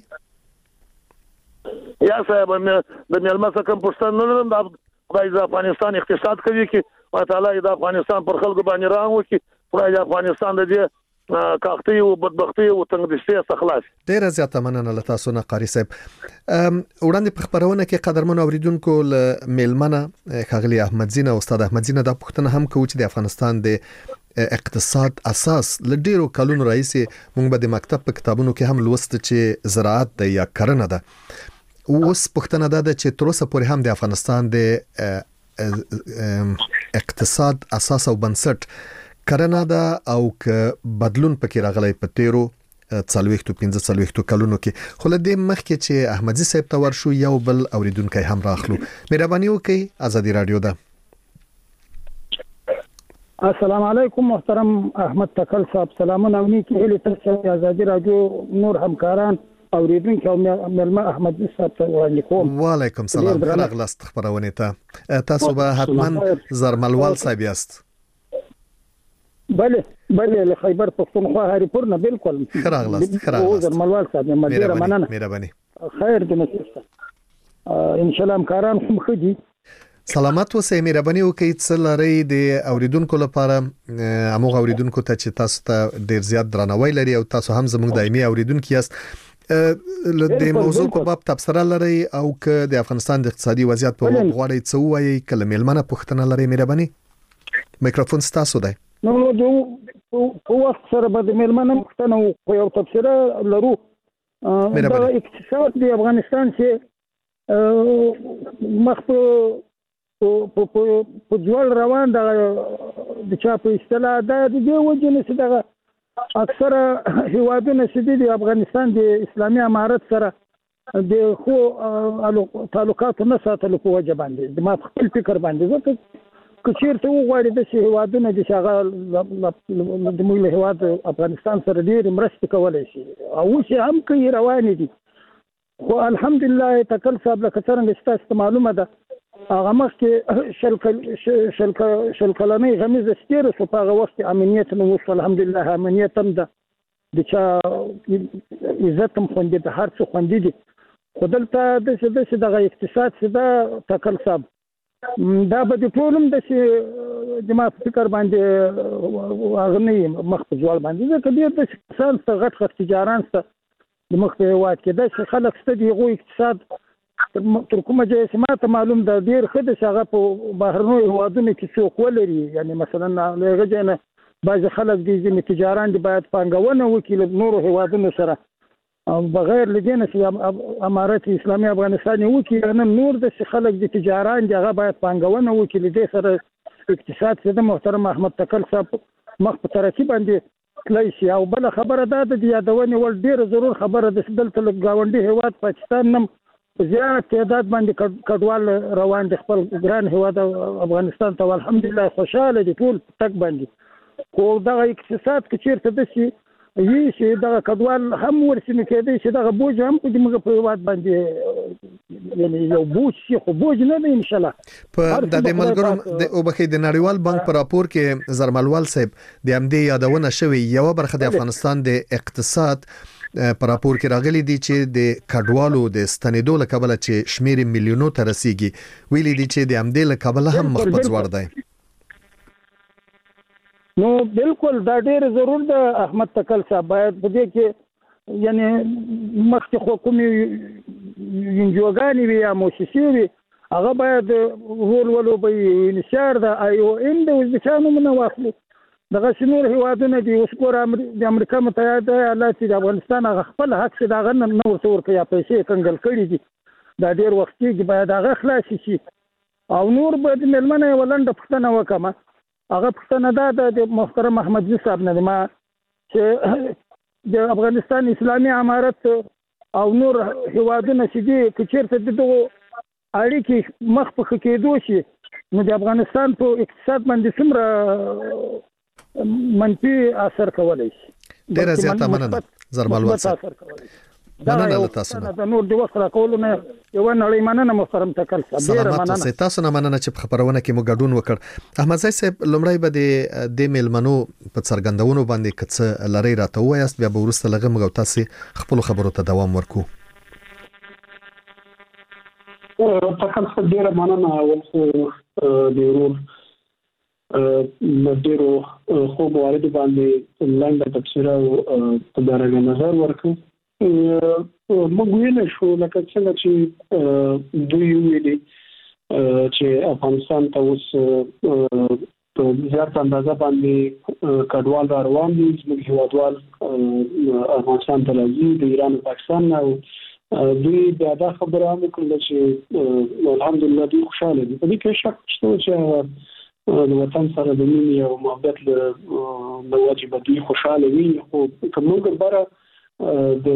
یا صاحب د ملمسه کوم پښتنه نه لرم د خدای د افغانستان اقتصاد کوي کې او تعالی د افغانستان پر خلکو باندې راو کې خدای د افغانستان د دې کاختي او بدبختی او تنګدشتي خلاص ډیر زیاته مننه لتا سونه قاری صاحب وړاندې په خبرونه کې قدرمن اوریدونکو ل میلمنه خغلی احمد زینه او استاد احمد زینه د پښتنه هم کوي چې د افغانستان د اقتصاد اساس لډیرو کلونو راځي موږ به د مکتب په کتابونو کې هم لوست چې زراعت د یا کرنه ده اوس پښتنه ده چې تر اوسه پورې هم د افغانستان د اقتصاد اساس او بنسټ کرنه ده او ک بدلون پکې راغلی په تیرو 45 کلونو کې خو له دې مخکې چې احمدزي صاحب ته ورشو یو بل اوریدونکو هم راخلو مهرباني وکړئ ازادي رادیو ده السلام علیکم محترم احمد تکل صاحب سلامونه ونیکی هلی تاسو ازادي رادیو نور همکاران اوریدونکو ملما احمد صاحب ته وړاندې کوم وعلیکم سلام خلاص خبرونه ته تاسو به حتما زرملوال صاحب یاست بله له خیبر پختونخوا هریپور نه بالکل خراغلاست زرملوال صاحب مدیره مننه مهرباني خیر دې نشسته ان شاء الله همکاران هم خدي سلامات اوسئ مهرباني وکړئ چې لري د اوریدونکو لپاره امو اوریدونکو ته چې تاسو ته ډیر زیات درناوی لري او تاسو هم زموږ دایمي اوریدونکو یاست د موضوع په باب تبصره لري او که د افغانستان د اقتصادي وضعیت په اړه غواړئ څه وایي کله میلمنه پوښتنه لري مهرباني میکروفون ستاسو دی نو په وخت سره به د میلمنه پوښتنه او یو تبصره لرو د اقتصاد د افغانستان چې مخ په جوړ روان د چا په اصطلاح د دې وجه نه چې دغه اکثره هیوادونه چې د افغانستان د اسلامي امارت سره د خو تعلقات نه ساتلو په وجه باندې د ما خپل فکر باندې ځکه کچیر ته وغواړي د هیوادونو د شغال د موږ هیواد افغانستان سره ډیر مرسته کولای شي او چې هم کوي روان دي خو الحمدلله تکل صاحب لکه څنګه ستاسو معلومه ده هغه مخکې شل کلنۍ غمیز ستیر سو په هغه وخت امنیت نو الحمدلله امنیت هم ده د چا عزت هم خوندې ده هر څه خوندې دي خو دلته دغه اقتصاد څه ده تکل صاحب دا به د ټولم د جما فکر باندې اغنی مخ په ځوال باندې ځکه ډیر د انسان څخه غټ تجاران څخه د مخ په واد کې د خلک ستدي غو اقتصاد تر کومه ځای چې ماته معلوم ده ډیر خدای څنګه په بهرنو هیوادونو کې څوک ولري یعنی مثلا لږه جنه بعض خلک دي چې تجاران دي باید پانګونه وکړي نور هیوادونو سره بغیر لدينا چې امارت اسلامي افغانستان وکړي نن نور د خلک د تجاران دغه باید پانګونه وکړي د سره اقتصاد څخه محترم احمد تکل صاحب مخ په ترتیب باندې تلای شي او بل خبره ده د یادونې ول ډیر ضرور خبره د دلته گاونډي هیواد پاکستان نم زیات تعداد باندې کډوال روان دي خپل ګران هیواد افغانستان ته الحمدلله خوشاله دي ټول تک باندې خو دغه اقتصاد کې چیرته د شي چې دغه کډوال هم ورسینه کېدی چې دغه بوج هم په موږ په هیواد باندې یعنی یو بوج شي خو بوج نه دی ان شاء الله. په د ملګرو د اوبخې د نړیوال بانک پر راپور کې زرملوال صاحب د امدې یادونه شوی یو برخه د افغانستان د اقتصاد پر راپور کې راغلي دي چې د کډوالو د ستنېدو له کبله چې شمیر میلیونو ته رسیږي ویلي دي چې د امدې له کبله هم مخ ځوړ دی. نو بالکل دا ډېر ضرور ده احمد تکل صاحب باید په دې کې یعنی مخکې خو کومې انجوګانې وي یا موسسې وي هغه باید رول ولوبوي انشار د IOM د ازبکستان نومونه واخلي دغه نور هیوادونه دي اوس ګوره د امریکا متحده ایالات چې د افغانستان هغه خپل حق چې دغه نه ورته ورکوي یا پیسې کنګل کړي دي دا ډېر وخت کېږي باید هغه خلاص شي او نور به د مېلمنه یوه لنډه پوښتنه وکړم. هغه پوښتنه دا ده د محترم احمدزي صاحب نه ما چې د افغانستان اسلامي امارت او نور هیوادونه چې دي که چېرته د دغو اړیکې مخ په ښه کېدو شي نو د افغانستان په اقتصاد باندې څومره منفي اثر کولی شي. ډېره زیاته مننه زرملوال صاحب. مننه له تاسو نه. د نور د وخت راکولو نه یو نړۍ مننه محترم تکل صاحب. سلامات اوسئ. تاسو نه مننه چې په خبرونه کې مو ګډون وکړ. احمدزي صاحب لومړی به د میلمنو په څرګندونو باندې کڅ لری راته وایست بیا به ورسته لغه موږ تاسو خپل خبرو ته دوام ورکو. تکل صاحب ډیره مننه اول خو د ورور ډیرو خو موارد باندې لاندې تفسیر او تدارک نظر ورکو. موږ ویل شو لکه څنګه چې دوی ویلي چې افغانستان ته اوس په زیات اندازه باندې کډوال را روان دي زموږ هیوادوال افغانستان ته راځي د ایران او پاکستان نه دوی بیا دا خبره هم وکړه چې الحمدلله دوی خوشاله دي. په دې کې شک شته چې د وطن سره د مینې او محبت له وجې به دوی خوشاله وي خو که موږ بره د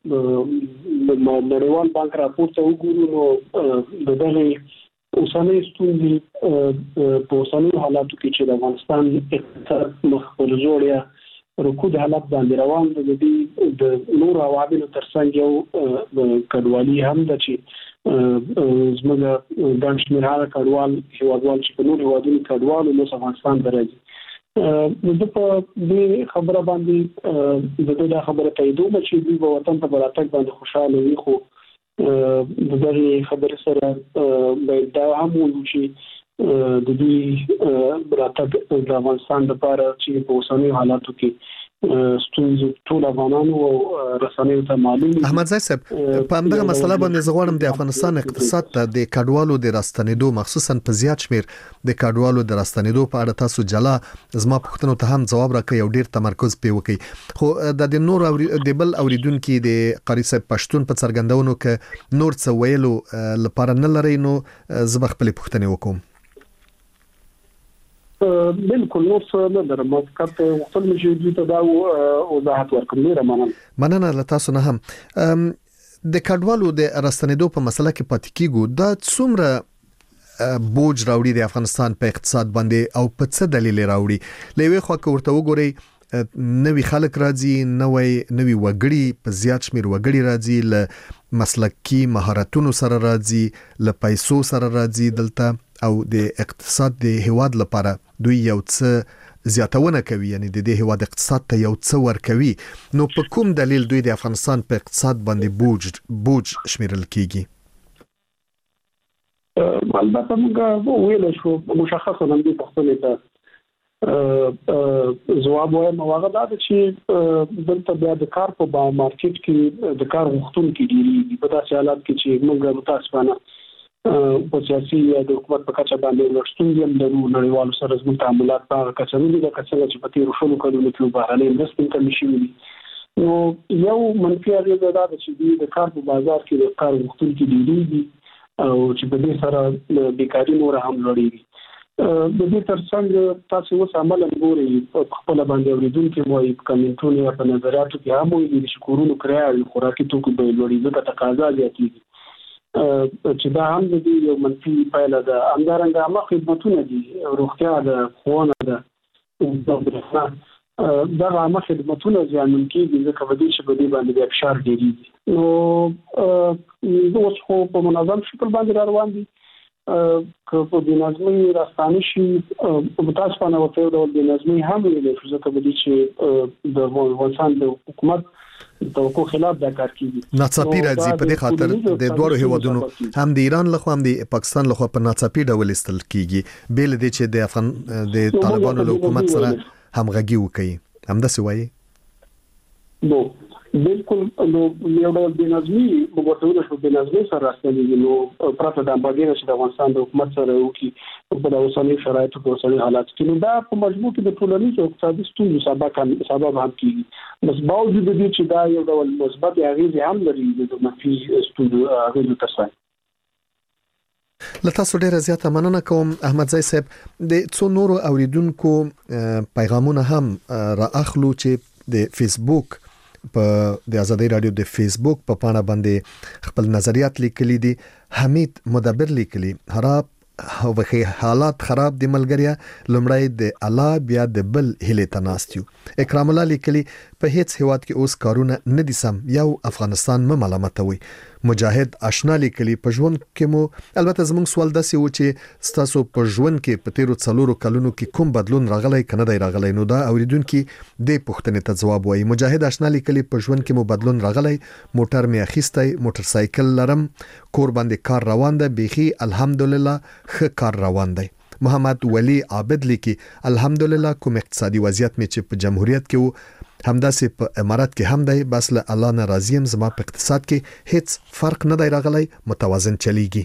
نړیوال بانک راپور ته وګورو نو د دغه اوسنۍ ستونزې په اوسنیو حالاتو کې چې د افغانستان اقتصاد مخ پر ځوړ یا رکود حالت باندې روان دی د دې د نور عواملو ترڅنګ یو کډوالي هم ده چې زموږ ګڼ شمېر هغه کډوال هیوادوال چې په نورو هیوادونو کډوال اوس افغانستان ته راځي. د په دې خبره باندې د دا خبره تاییدوم چې دوی په وطن ته براتګ باندې خوشاله وي خو د دغه خبره سره باید دا هم وایو چې د دې براتګ د افغانستان لپاره چې په اوسنیو حالاتو کې ستونزې ټول افغانانو او رسنیو ته معلوم دي. احمدزي صاحب په همدغه مسله باندې زه غواړم د افغانستان اقتصاد ته د کډوالو د راستنېدو مخصوصا په زیات شمیر د کډوالو د راستنېدو په اړه تاسو جلا زما پوښتنو ته هم ځواب راکړئ او ډیر تمرکز پې وکړئ. خو د نور د بل اوریدونکو د قاری صاحب پښتون په څرګندونو کې نور څه ویلو لپاره نه لري نو زه خپل پوښتنه وکوم. بالکل نور څه نه درم فقط خپل مجلس ته دا وضاحت ورکړم. مننه له تاسو نه هم د کډوالو د راستنېدو په مسله کې پاتې کیږو دا څومره بوج راوړي د افغانستان په اقتصاد باندې او په څه دلیل راوړي. لوي خو که ورته وګورئ نوی خلک راځي نوی وګړي په زیات شمیر وګړي راځي له مسلکي مهارتونو سره راځي له پیسو سره راځي دلته او د اقتصاد د هیواد لپاره دوی یو څه زیاتونه کوي یعنی د دې هیواد اقتصاد ته یو څه ورکوي. نو په کوم دلیل دوی د افغانستان په اقتصاد باندې بوج شمیرل کیږي؟ البته موږ ویل شو مشخصه لمدي پښتنې ته جواب وایم هغه دا چې دلته بیا د کار په مارکیټ کې د کار غوښتونکو ډیری په داسې حالات کې چې موږ متاسفانه په سیاسي یا د حکومت په کچه باندې ورشتونګي هم د نړیوالو سره زموږ تعاملات په کچه نه دي لکه څنګه چې په تیر شلو کلونو کې بهرنۍ مرستې کمیشن دي. نو یو منفي اغېزه دا ده چې د کار په بازار کې د کار غوښتونکو ډیری دي او چې په دې سره بیکاري نور هم لوړېږي. د دې ترڅنګ تاسو اوس عمل ګورئ په خپل باندې اوریدونکو موي کمنټونه یا په نظریاتو کې هم وي چې کورونو کرایه خوراکي توکو به لوړېږي ځکه تقاضا زیاتېږي چې دا هم د یو منفي پایله ده. همدارنګه عامه خدمتونه دي روغتیا ده ښوونه ده دا عامه خدماتونه ځانون کېږي ځکه په دې چې په دې باندې د فشار ډېریږي نو اوس خو په منظم شکل باندې روان دي که په بنظمي راستانه شي متاسفانه ورته ډول بنظمي هم ویل شو ځکه په دې چې د افغانستان د حکومت توقع خلاف دا کار کوي ناڅاپي راځي په دې خاطر د دوه هیوادونو هم د ایران لخوا هم د پاکستان لخوا په ناڅاپي ډول استل کیږي بیل دي چې د طالبانو له حکومت سره همغږي وکړي همداسې وایي نو بالکل نو یو ډول بنظمي وګورئ چې بنظمي سره راځي نو پراته د باندې چې د افغانستان د حکومت سره وکړي په د اوسنۍ شرایطو په اوسنۍ حالات کې نو دا په مجموع کې د ټولنیز او اقتصادي ستونزو سبب هم کیږي بس باوجود دې چې دا یو ډول مثبت اغیزې هم لري د منفي ستونزو اغیزو ترڅنګ لته سو ډیره زیاته مننه کوم احمدزی صاحب د څو نورو اوریدونکو پیغامونه هم را اخلو چې د فیسبوک په د ازادي رادیو د فیسبوک په پاڼه باندې خپل نظریات لیکلي دي حمید مدبر لیکلي خراب حالات خراب دي ملګریا لمړی د الله بیا د بل هله تناستیو اکرام الله لیکلي په هیڅ هیواد کې اوس کارونه نه دي سم یو افغانستان ملامتوي مجاهد آشنا لیکلي په ژوند کې مو البته زموږ سوال داسې و چې ستاسو په ژوند کې په تیرو 4 کلونو کې کوم بدلون راغلی کنه دی راغلی نو دا اوریدونکو د پوښتنې ته جواب وایي مجاهد آشنا لیکلي په ژوند کې مو بدلون راغلی موټر می اخیستی موټر سایکل لرم کور باندې کار روان ده بيخي الحمدلله ښه کار روان دی محمد ولی عابد لیکي الحمدلله کوم اقتصادي وضعیت می چې په جمهوریت کې وو همداسې په امارات کې هم دی بس له الله نه راضیم زما په اقتصاد کې هیڅ فرق نه دی راغلی متوازن چلیږي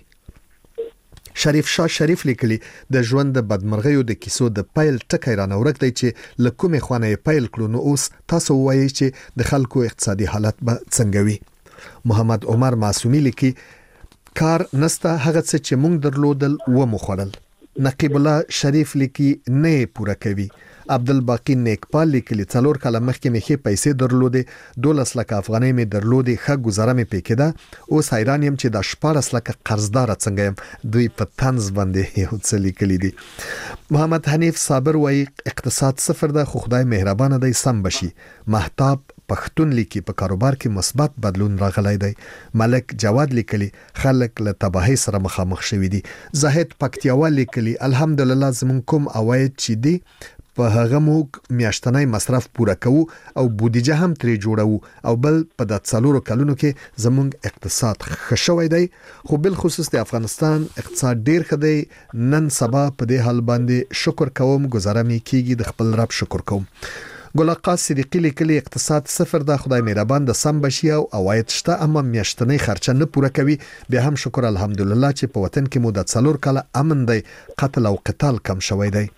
شریف شاه شریف لیکلی د ژوند د بدمرغیو د کیسو د پایل ټکی را نورک دی چې لکومه خانه پایل کړو نو اوس تاسو وایي چې د خلکو اقتصادي حالت به څنګه وي محمد عمر معصومی لیکي کار نسته هغه څه چې مونږ درلودل و مخړل نقیب الله شریف لیکي نه پوره کوي عبدالباقی نیکپال لیکلی 4 کاله مخکې مې پیسې درلودې 12 لک افغانۍ مې درلودې ښه گزاره مې پکېده اوس حیران یم چې د 14 لک قرضدار څنګه یم دوی په طنز باندې یو څه لیکلي دي محمد حنیف صابر وایي اقتصاد صفر ده خو خدای مهربان دی سم بشي مهتاب پښتون لیکي په کاروبار کې مثبت بدلون راغلی دی ملک جواد لیکلی خلک له تباہی سره مخامخ شوي دي زاهد پکتیاوا لیکلی الحمدلله زمون کوم اواید چې دی په هغه مو میاشتنی مصرف پوره کوو او بودیجه هم ترې جوړو او بل په د 4 کلونو کې زمونږ اقتصاد خښوي دی خو بل خصوص د افغانستان اقتصاد ډیر خدای نن سبا په دې حال باندې شکر کوم گزاره می کیږي د خپل رب شکر کوم ګلقاس صدیقی لیکلی اقتصاد صفر ده خدای مهربان د سم بشي او عواید شته اما میاشتنی خرچه نه پوره کوي به هم شکر الحمدلله چې په وطن کې مو د 4 کاله امن دی قتل او قتال کم شوی دی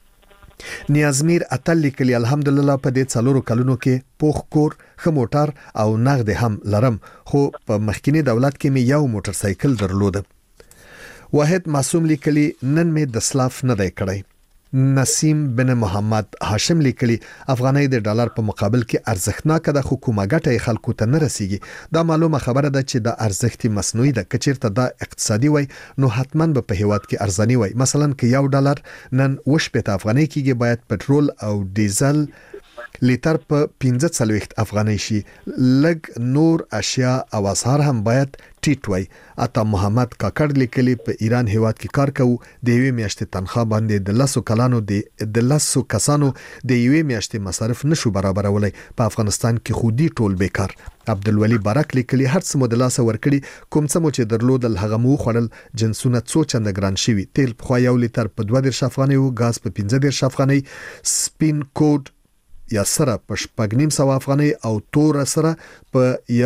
نیازمیر اتل لیکلی الحمدلله په دې 4 کلونو کې پوخ کور خموټر او نغد هم لرم خو په مخکینی دولت کې مې یو موټر سایکل درلوده واحد معصوم لیکلی نن مې د سلاف نه دی کړی نسیم بن محمد هاشم لیکلی افغانۍ د ډالر په مقابل کې ارزښتناک د حکومت ګټه خلکو ته نه رسیږي دا معلومه خبره ده چې د ارزښت مصنوعي د کچیرته د اقتصادي وای نو حتماً به په هیواد کې ارزاني وای مثلا که یو ډالر نن وشپته افغانۍ کېږي باید پټرول او ډیزل لیټر په 15 افغانۍ شي لګ نور اشیاء او اسعار هم باید ټیټ وای اته محمد کاکړ لیکلی په ایران هیواد کې کار کوي د یوې میاشتې تنخواه باندې د 10 کلانو د 10 کسانو د یوې میاشتې مصارف نشو برابرولای په افغانستان کې خودي ټول بیکار عبدالولی بارک لیکلی هر څه مدلاسه ورکړي کوم څه مو چې درلودل هغه مو خړل جنسونه څو چنده ګران شوی تیل په یو لیټر په 2 افغانۍ او غاز په 15 افغانۍ سپین کوډ یا سره په 1500 افغانۍ او تور سره په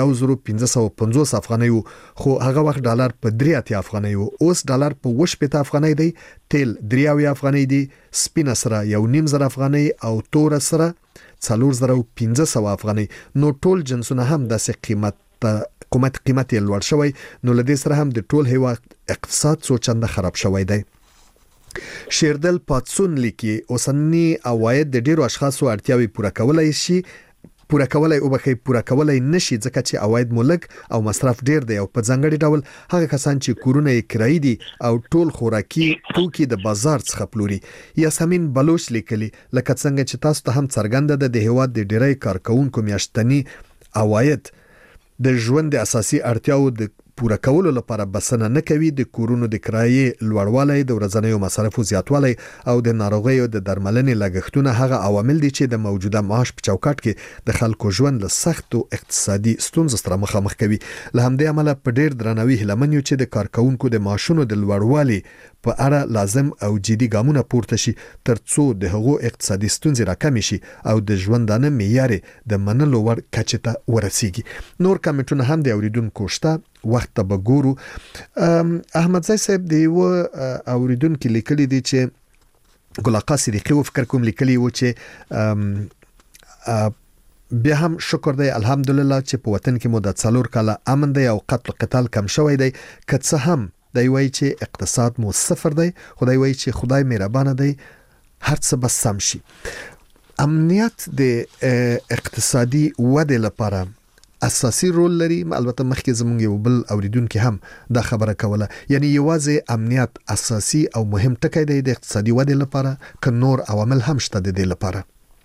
1550 افغانۍ خو هغه وخت ډالر په 3 افغانۍ اوس ډالر په 8 افغانۍ دی تیل 3 افغانۍ دی سپین سره 1.5 افغانۍ او تور سره 4500 افغانۍ نو ټول جنسونه هم د قیمت لوړ شوی نو لدې سره هم د ټول هیواد اقتصاد څو چنده خراب شوی دی شیردل پاتسون لیکي اوسنی عواید د ډیرو اشخاصو اړتیاوي پوره کولای شي پوره کولای نشي ځکه چې عواید مولک او مصرف ډیر دی او په ځانګړي ډول هغه کسان چې کورونه یې کرایي دي او ټول خوراکي توکي د بازار څخه پلوري. یاسمین بلوچ لیکلي لکه څنګه چې تاسو ته هم څرګنده ده د هیواد د ډیری کارکونکو میاشتنی عواید د ژوند د اساسي اړتیاو د پوره کولو لپاره بسنه نه کوي. د کورونو د کرایې لوړوالی، د ورځنیو مصارفو زیاتوالی او د ناروغیو د درملنې لګښتونه هغه عوامل دي چې د موجوده معاش په چوکاټ کې د خلکو ژوند له سختو اقتصادي ستونزو سره مخامخ کوي. له همدې امله په ډیر درناوي هیلمن یو چې د کارکونکو د معاشونو د لوړوالي په اړه لازم او جدي ګامونه پورته شي ترڅو د هغو اقتصادي ستونزې راکمې شي او د ژوندانه معیار د منلو وړ کچې ته ورسیږي. نور کمنټونه هم د اوریدونکو شته، وخت ته به ګورو. احمدزی صاحب د یو اوریدونکو لیکلي دي چې ګلاقا صدیقي و فکر کوم لیکلي و چې بیا هم شکر دی الحمدلله چې په وطن کې مو د 4 کاله امن دی او قتل و قتال کم شوی دی. که څه هم دی وایي چې اقتصاد مو صفر دی، خدای وایي چې خدای مهربانه دی، هر څه به سم شي. امنیت د اقتصادي ودې لپاره اساسي رول لري. البته مخکې زمونږ یو بل اوریدونکو هم دا خبره کوله، یعنی یوازې امنیت اساسي او مهم ټکی دی د اقتصادي ودې لپاره که نور عوامل هم شته د دې لپاره؟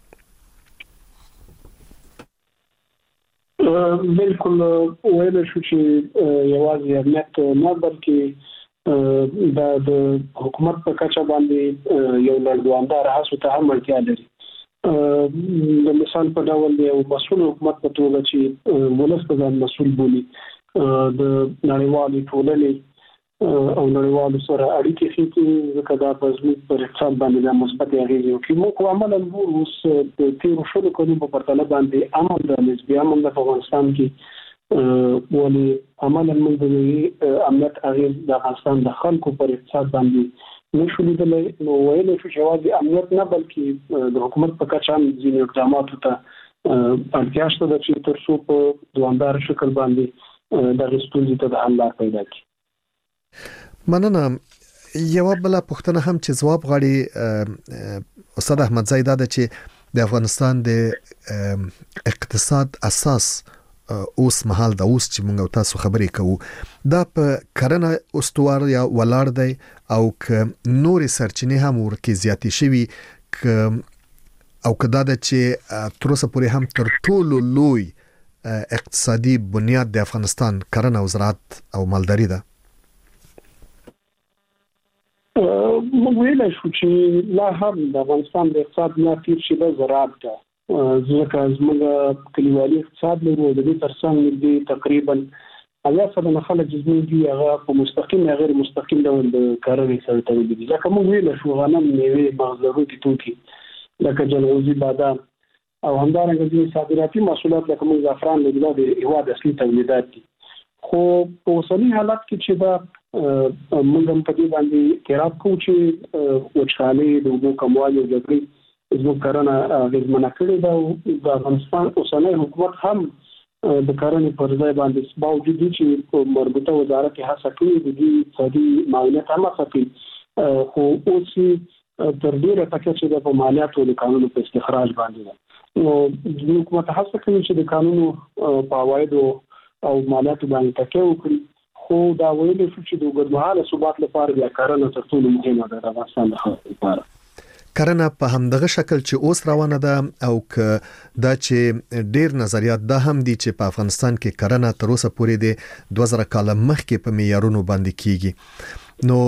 بالکل ویل شو چې یوازې امنیت نه بلکې د حکومت په کچه باندې یو لړدواندار هڅو ته هم اړتیا لري. د مثال په ډول یو مسؤل حکومت په توګه چې ولس په ځان مسؤل بولي، د نړیوالې ټولنې او نړیوالو سره اړیکې ښې ځکه دا په زموږ پر اقتصاد باندې د مثبت اغېزې وکړي. موږ عملاً اوس د تېرو شلو کلونو په پرتله باندې امن د نسبي امن په افغانستان کې ولې عملاً موږ د امنیت اغېز د افغانستان د خلکو پر اقتصاد باندې نشو لیدلی. نو ویلی شو چې یوازې امنیت نه بلکې د حکومت په کچه هم ځینې اقداماتو ته اړتیا شته ده چې تر څو په دوامدار شکل باندې دغې ستونزې ته د حل لار پیدا کړي. مننه. یو بل پوښتنه هم چې ځواب غواړي استاد احمدزی دا ده چې د افغانستان د اقتصاد اساس اوس مهال د اوس چې موږ تاسو خبرې کوو دا په کرنه استوار یا ولاړ دی او که نور سرچینې هم ورکې زیاتې شوي او که دا ده چې تر اوسه پورې هم تر ټولو لوی اقتصادي بنیاد د افغانستان کرنه او زراعت او مالداري ده. موږ ویلی شو چې لا هم د افغانستان د اقتصاد نه تیر شي د زراعت ده، ځکه زموږ کلیوالي اقتصاد لرو او د دې ترڅنګ نږدې تقریبا 80% خلک چې زموږ دي هغه په مستقیم یا غیر مستقیم ډول د کرنې سره تړلي دي. لکه موږ ویلی شو غنم، میوې، مغز لرونکي توکي لکه جلغوزي، بادام او همدارنګه ځینې صادراتي محصولات لکه موږ زعفران لرو دا د هېواد اصلي تولیدات دي. خو په اوسني حالت کې چې دا موږ هم په دې باندې اعتراف کوو چې وچکالۍ، د اوبو کموالي او جګړې زموږ کرنه اغېزمنه کړې ده او د افغانستان اوسنی حکومت هم د کرنې پر ځای باندې باوجود چې په مربوطه وزارت یې هڅه کړې د دې اقتصادي معاونت هم هڅه کوي، خو اوس تر ډېره ټکه چې د په مالیاتو د قانونو په استخراج باندې ده. نو د حکومت هڅه کوي چې د قانونو په عوایدو او مالیاتو باندې تکیه وکړي، خو دا ویلی شو چې د اوږدمهاله ثبات لپاره بیا کرنه تر ټولو مهمه ده د افغانستان د خلکو لپاره. کرنه په همدغه شکل چې اوس روانه ده او که دا چې ډیر نظریات دا هم دي چې په افغانستان کې کرنه تر اوسه پورې د 2000 کال مخکې په معیارونو باندې کیږي، نو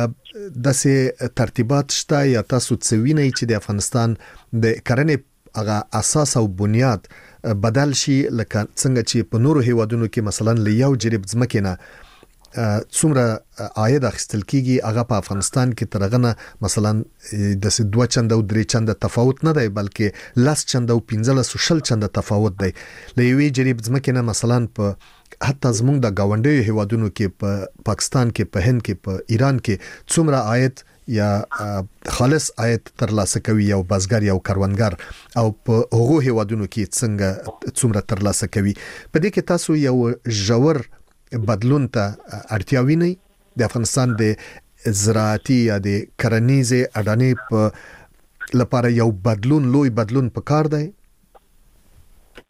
داسې ترتیبات شته یا تاسو څه وینئ چې د افغانستان د کرنې هغه اساس او بنیاد بدل شي لکه څنګه چې په نورو هیوادونو کې مثلا له یو جریب ځمکې نه څومره عاید اخیستل کیږي، هغه په افغانستان کې تر هغه نه مثلا د 2 چنده او 3 چنده تفاوت نه دی بلکې 10 چنده او 15 او 20 چنده تفاوت دی. له یوې جریب ځمکې نه مثلا په حتی زموږ د گاونډیو هیوادونو کې په پاکستان کې، په هند کې، په ایران کې څومره عاید یا خالص عاید ترلاسه کوي یو بازګر یو کروندګر او په هغو هیوادونو کې څومره ترلاسه کوي. په دې کې تاسو یو ژور بدلون ته اړتیا وینئ؟ د افغانستان د زراعتي یا د کرنیزې اډانې په لپاره یو بدلون، لوی بدلون پکار دی؟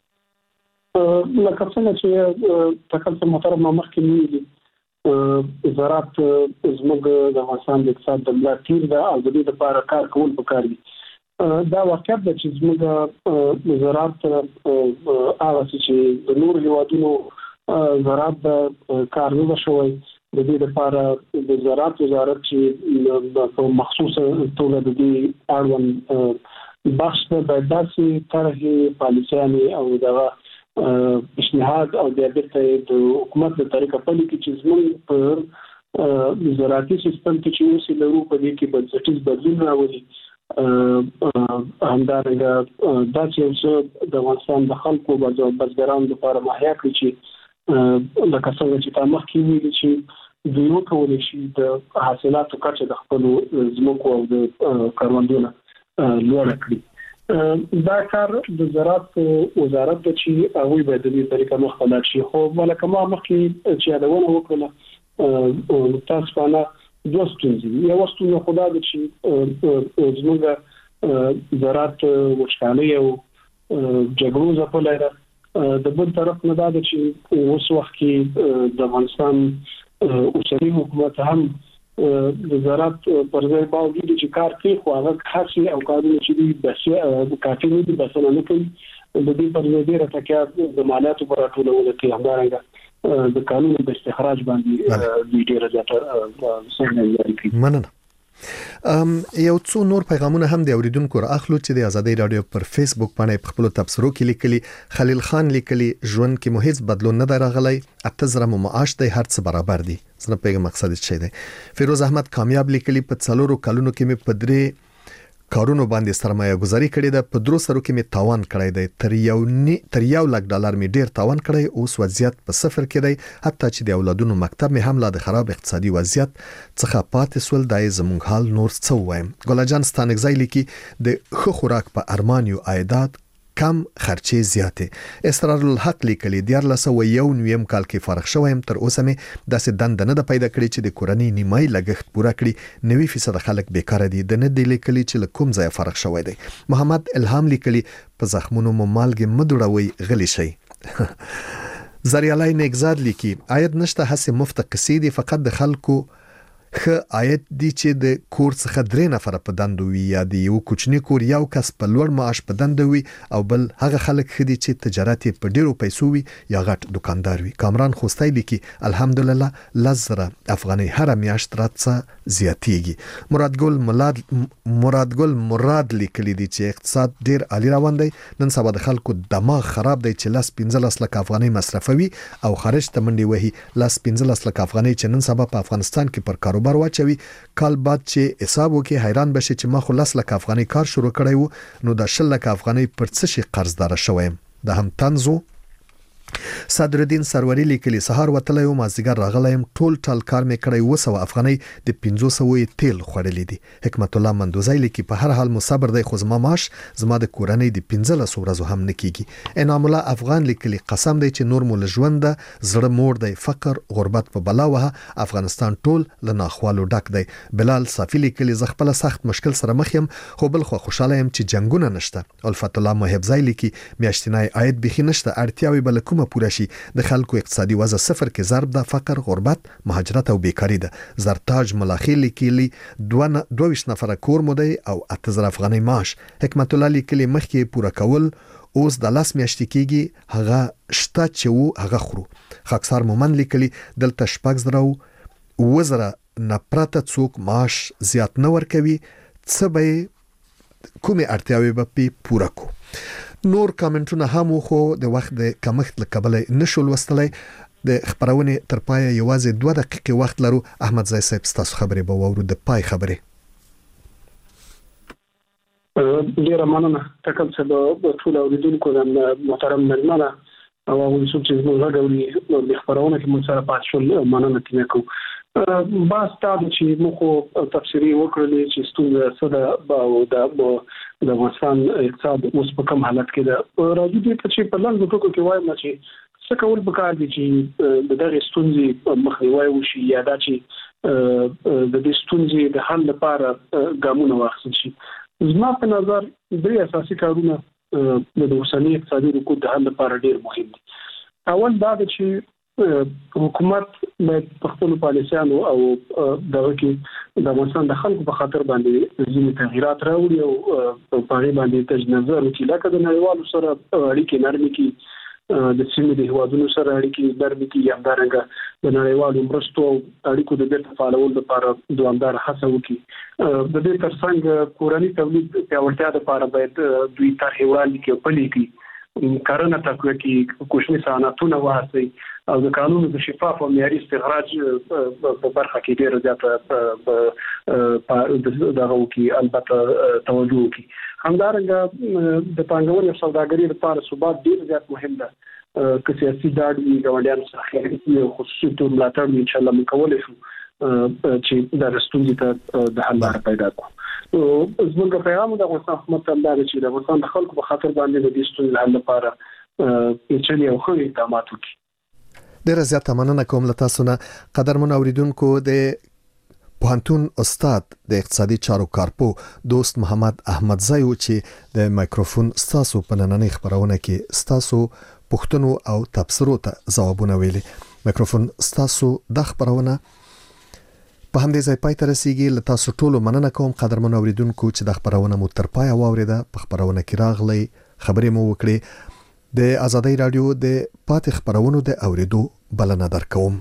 لکه څنګه چې تکلف محترم مخکې ویلي زراعت زموږ د افغانستان د اقتصاد د ملا تیر ده او د دې لپاره کار کول پکار دي. دا واقعیت ده چې زموږ زراعت هغه چې د نور هیوادونو زراعت د کار نه شوی. د دې لپاره د زراعت وزارت چې په مخصوص توګه د دې اړوند بحث باید داسې طرحې پالیسیانې او دغه پیشنهاد او د بیرته د حکومت د طریقه پلي کې چې زموږ په زراعتي سیستم کې چې اوس لرو په دې کې بنسټیز بدلون راولي. همدارنګه دا چې د افغانستان د خلکو بزګرانو لپاره مهیا کړي چې لکه څنګه چې تا مخکې ویلي چې دوی وکولی شي د حاصلاتو کچه د خپلو ځمکو او د کروندونو لوړه کړي. دا کار د زراعت وزارت د چې هغوی باید د دې طریقه مخته لاړ شي. خو ملکه ما مخکې چې یادونه وکړله تاسو په اړه دوه ستونزې. یوه ستونزه خو دا ده چې زموږ زراعت وچکالۍ او جګړو ځپلی ده. د بل طرف نه دا ده چې اوس وخت کې د افغانستان اوسنی حکومت هم د زراعت پر ځای باوجود چې کار کوي خو هغه خاصي او کارونه چې دي بس کافي نه دي بسنه نه کوي. د دې پر ځای ډېره تکیه د مالیاتو پر راټولولو کې همدارنګه د قانون د استخراج باندې ډېره زیاته څنګه جاري کوي. مننه. یو څو نور پیغامونه هم د اوریدونکو راخلو چې د ازادي رادیو پر فیسبوک باندې په خپل تبصرو کې لیکلي. خلیل خان لیکلي ژوند کې مو هیڅ بدلون نه دی راغلی، 8000 مو معاش دی، هر څه برابر دي. زه په مقصد څه دی. فیروز احمد کامیاب لیکلي په 4 کلونو کې مې په 3 کارونو باندې سرمایه گذاري کړې ده، په 3 سرو کې مې تاوان کړی دی، تر $1 لک مې ډیر تاوان کړی، اوس وضعیت په صفر کې دی، حتی چې د اولادونو مکتب مې هم لا د خراب اقتصادي وضعیت څخه پاتې سول. دای زموږ حال نور څه وایم. ګل جان ستانګزای لیکي د خو خوراک په ارمانیو عائدات کم خرچې زیاتې. اسرار الحق لیکلي 2001 کال کې فارغ شوم، تر اوسه مې داسې دند نه د پیدا کړی چې د کورنۍ نیمای لګښت پوره کړي. 90% خلک بیکار دي. د نه دی لیکلي چې له کوم ځای فارغ شوی دی. محمد الهام لیکلي په زخمونو مو مالګې مدوړوي غلی شي. زریالای نگزاد لیکي عاید نشته، هسه مفت قصې دي، فقط د خلکو خ عاید دي چې د کور څخه 3 نفر په دند وي یا د یو کوچنی کور یو کس په لوړ معاش په دند وي او بل هغه خلک خدي چې تجارت په ډیرو پیسو وي یا غټ دکاندار وي. کامران خوستای لیکي الحمدلله لزره افغاني هر میاشت راځه زیاتیږي. مراد ګل مراد لیکلي دي چې اقتصاد ډیر عالی روان دی، نن سبا د خلکو دماغ خراب دی چې 15 لک افغاني مصرفوي او خارج ته منډي وهي 15 لک افغاني چې نن سبا په افغانستان کې پر کاروبار واچوي. کال بعد چې حساب وکي حیران بشي چې ما خو 10 لک افغاني کار شروع کړی وو، نو د 10 لک افغاني پر څه شي قرضدار شوم. د هم تنزو صدر الدین سروری لیکلي سهار وتلی و مازیګر راغلم، ټول کار مې کړی 200 افغاني د 500 تیل خوړلې دي. حکمت الله مندوزای لیکي په هر حال مصبر دی، خو زما معاش زما د کورنۍ د 15 ورځو هم نه کیږي. انعام الله افغان لیکلي قسم دی چې نور مول ژوند زړه مور دی، فقر غربت په بلا وه، افغانستان ټول له ناخوالو ډک دی. بلال صافی لیکلي زه خپل سخت مشکل سره مخ یم، خو بل خو خوشاله یم چې جنگونه نشته. الفت الله محبزای لیکي میاشتنی عاید بخي نشته، اړتیاوي بل کومه پوره شي، د خلکو اقتصادي وضع صفر کې ضرب ده، فقر غربت مهاجرت او بیکاری ده. زرتاج ملاخی لیکلي 22 نفر کور مو دی او 8000 افغاني معاش. حکمت الله لیکلي مخکې پوره کول اوس د 10 میاشتې کېږي، هغه شته چې وو هغه خورو. خاکسار مومن لیکلي دلته 6,000 وزره نپرته څوک معاش زیات نه ورکوي، څه به کومې اړتیاوې به پوره کو. نور کامنټونه هم خو د وخت د کمښت له کبله نشو لوستلی. د خبرونه تر پای یوازې 2 دقیقې وخت لرو. احمد زای صاحب تاسو خبرې به وورو د پای خبرې. ډیره مننه تکل څه د ټول اوریدونکو د محترم ملمنه او هغه چې موږ غواړو د خبرونه کې موږ سره پات شول مننه کوم. باز تاسو چې موږ تفسیری وکړلې چې ستونزه څه د افغانستان اقتصاد اوس په کوم حالت کې ده. راځي دې ته چې په لاندې ټکو کې وایم چې څه کول پکار دي چې د دغه ستونزې مخنیوي وشي یا دا چې د دې ستونزې د حل لپاره ګامونه واخیستل شي. زما په نظر 3 اساسي کارونه د اوسنی اقتصادي رکود د حل لپاره ډیر مهم دي. اول دا چې حکومت باید په خپل پالیسیانو او دغه کې د افغانستان د خلکو په خاطر باندې ځینې تغیرات راوړي او په هغه باندې تجنظر وکړي، لکه د نړیوالو سره اړیکې نرمې کړي، د سیمې د هیوادونو سره اړیکې نرمې کړي، همدارنګه د نړیوالو مرستو او اړیکو د بیرته فعالولو لپاره دوامداره هڅه وکړي. د دې ترڅنګ کورني تولید پیاوړتیا لپاره باید دوی طرحې وړاندې کړي او پلي کړي، کارونه تقویه کړي، کوچني صنعتونه وهڅوي او د قانونو د شفاف او معیاري استخراج په برخه کې ډېر زیاته دغه وکړي، البته توجه وکړي. همدارنګه د پانګونې او سوداګرۍ لپاره ثبات ډېر زیات مهم ده. که سیاسي ډاډ وي، ګاونډیانو سره خیالي او خصوصي تور ملاتړ وي، انشاءالله موږ کولی شو چې دا ستونزې ته د حل لاره پیدا کړو. زموږ پیغام د افغانستان حکومت ته دا دی چې د افغانستان د خلکو په خاطر باندې د دې ستونزې حل لپاره پیچلي او ښه اقدامات وکړي. ډیره زیاته مننه کوم له تاسو نه قدرمن اوریدونکو. د پوهنتون استاد د اقتصادي چارو کارپو دوست محمد احمدزی و چې د مایکروفون ستاسو په نننۍ خبرونه کې ستاسو پوښتنو او تبصرو ته ځوابونه ویلي. مایکروفون ستاسو د خبرونه په همدې ځای پای ته رسیږي. له تاسو ټولو مننه کوم قدرمن اوریدونکو چې د خبرونه مو تر پایه واوریده، په خبرونه کې راغلی، خبرې مو وکړي. د آزادۍ رادیو د پاتې خبرونو د اوریدو بلنه درکوم.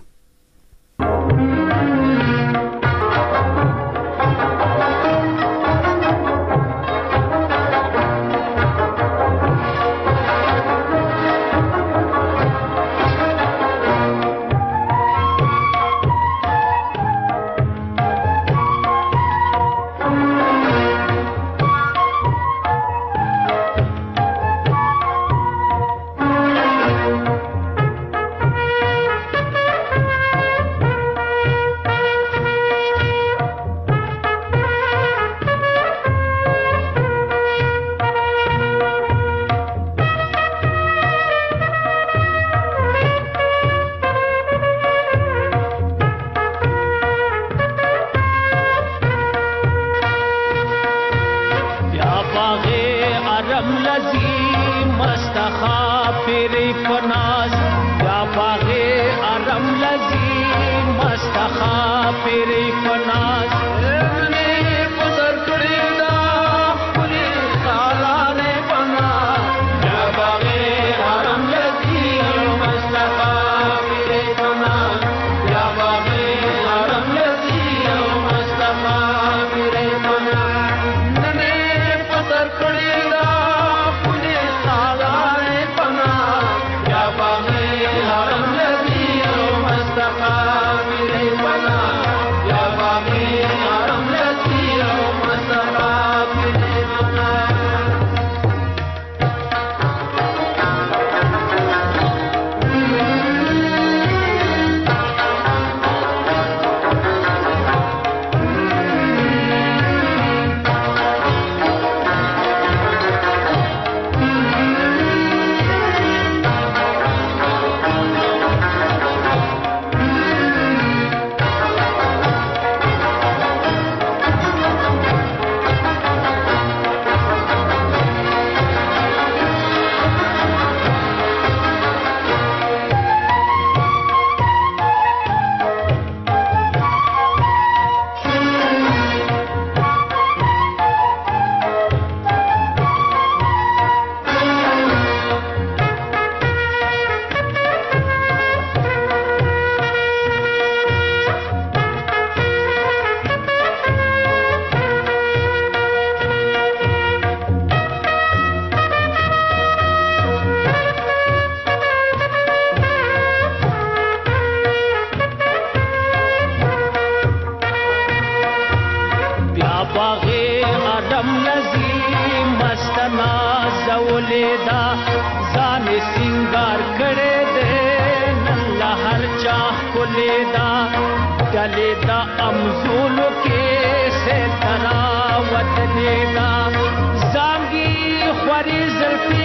زانگی خوری زلفی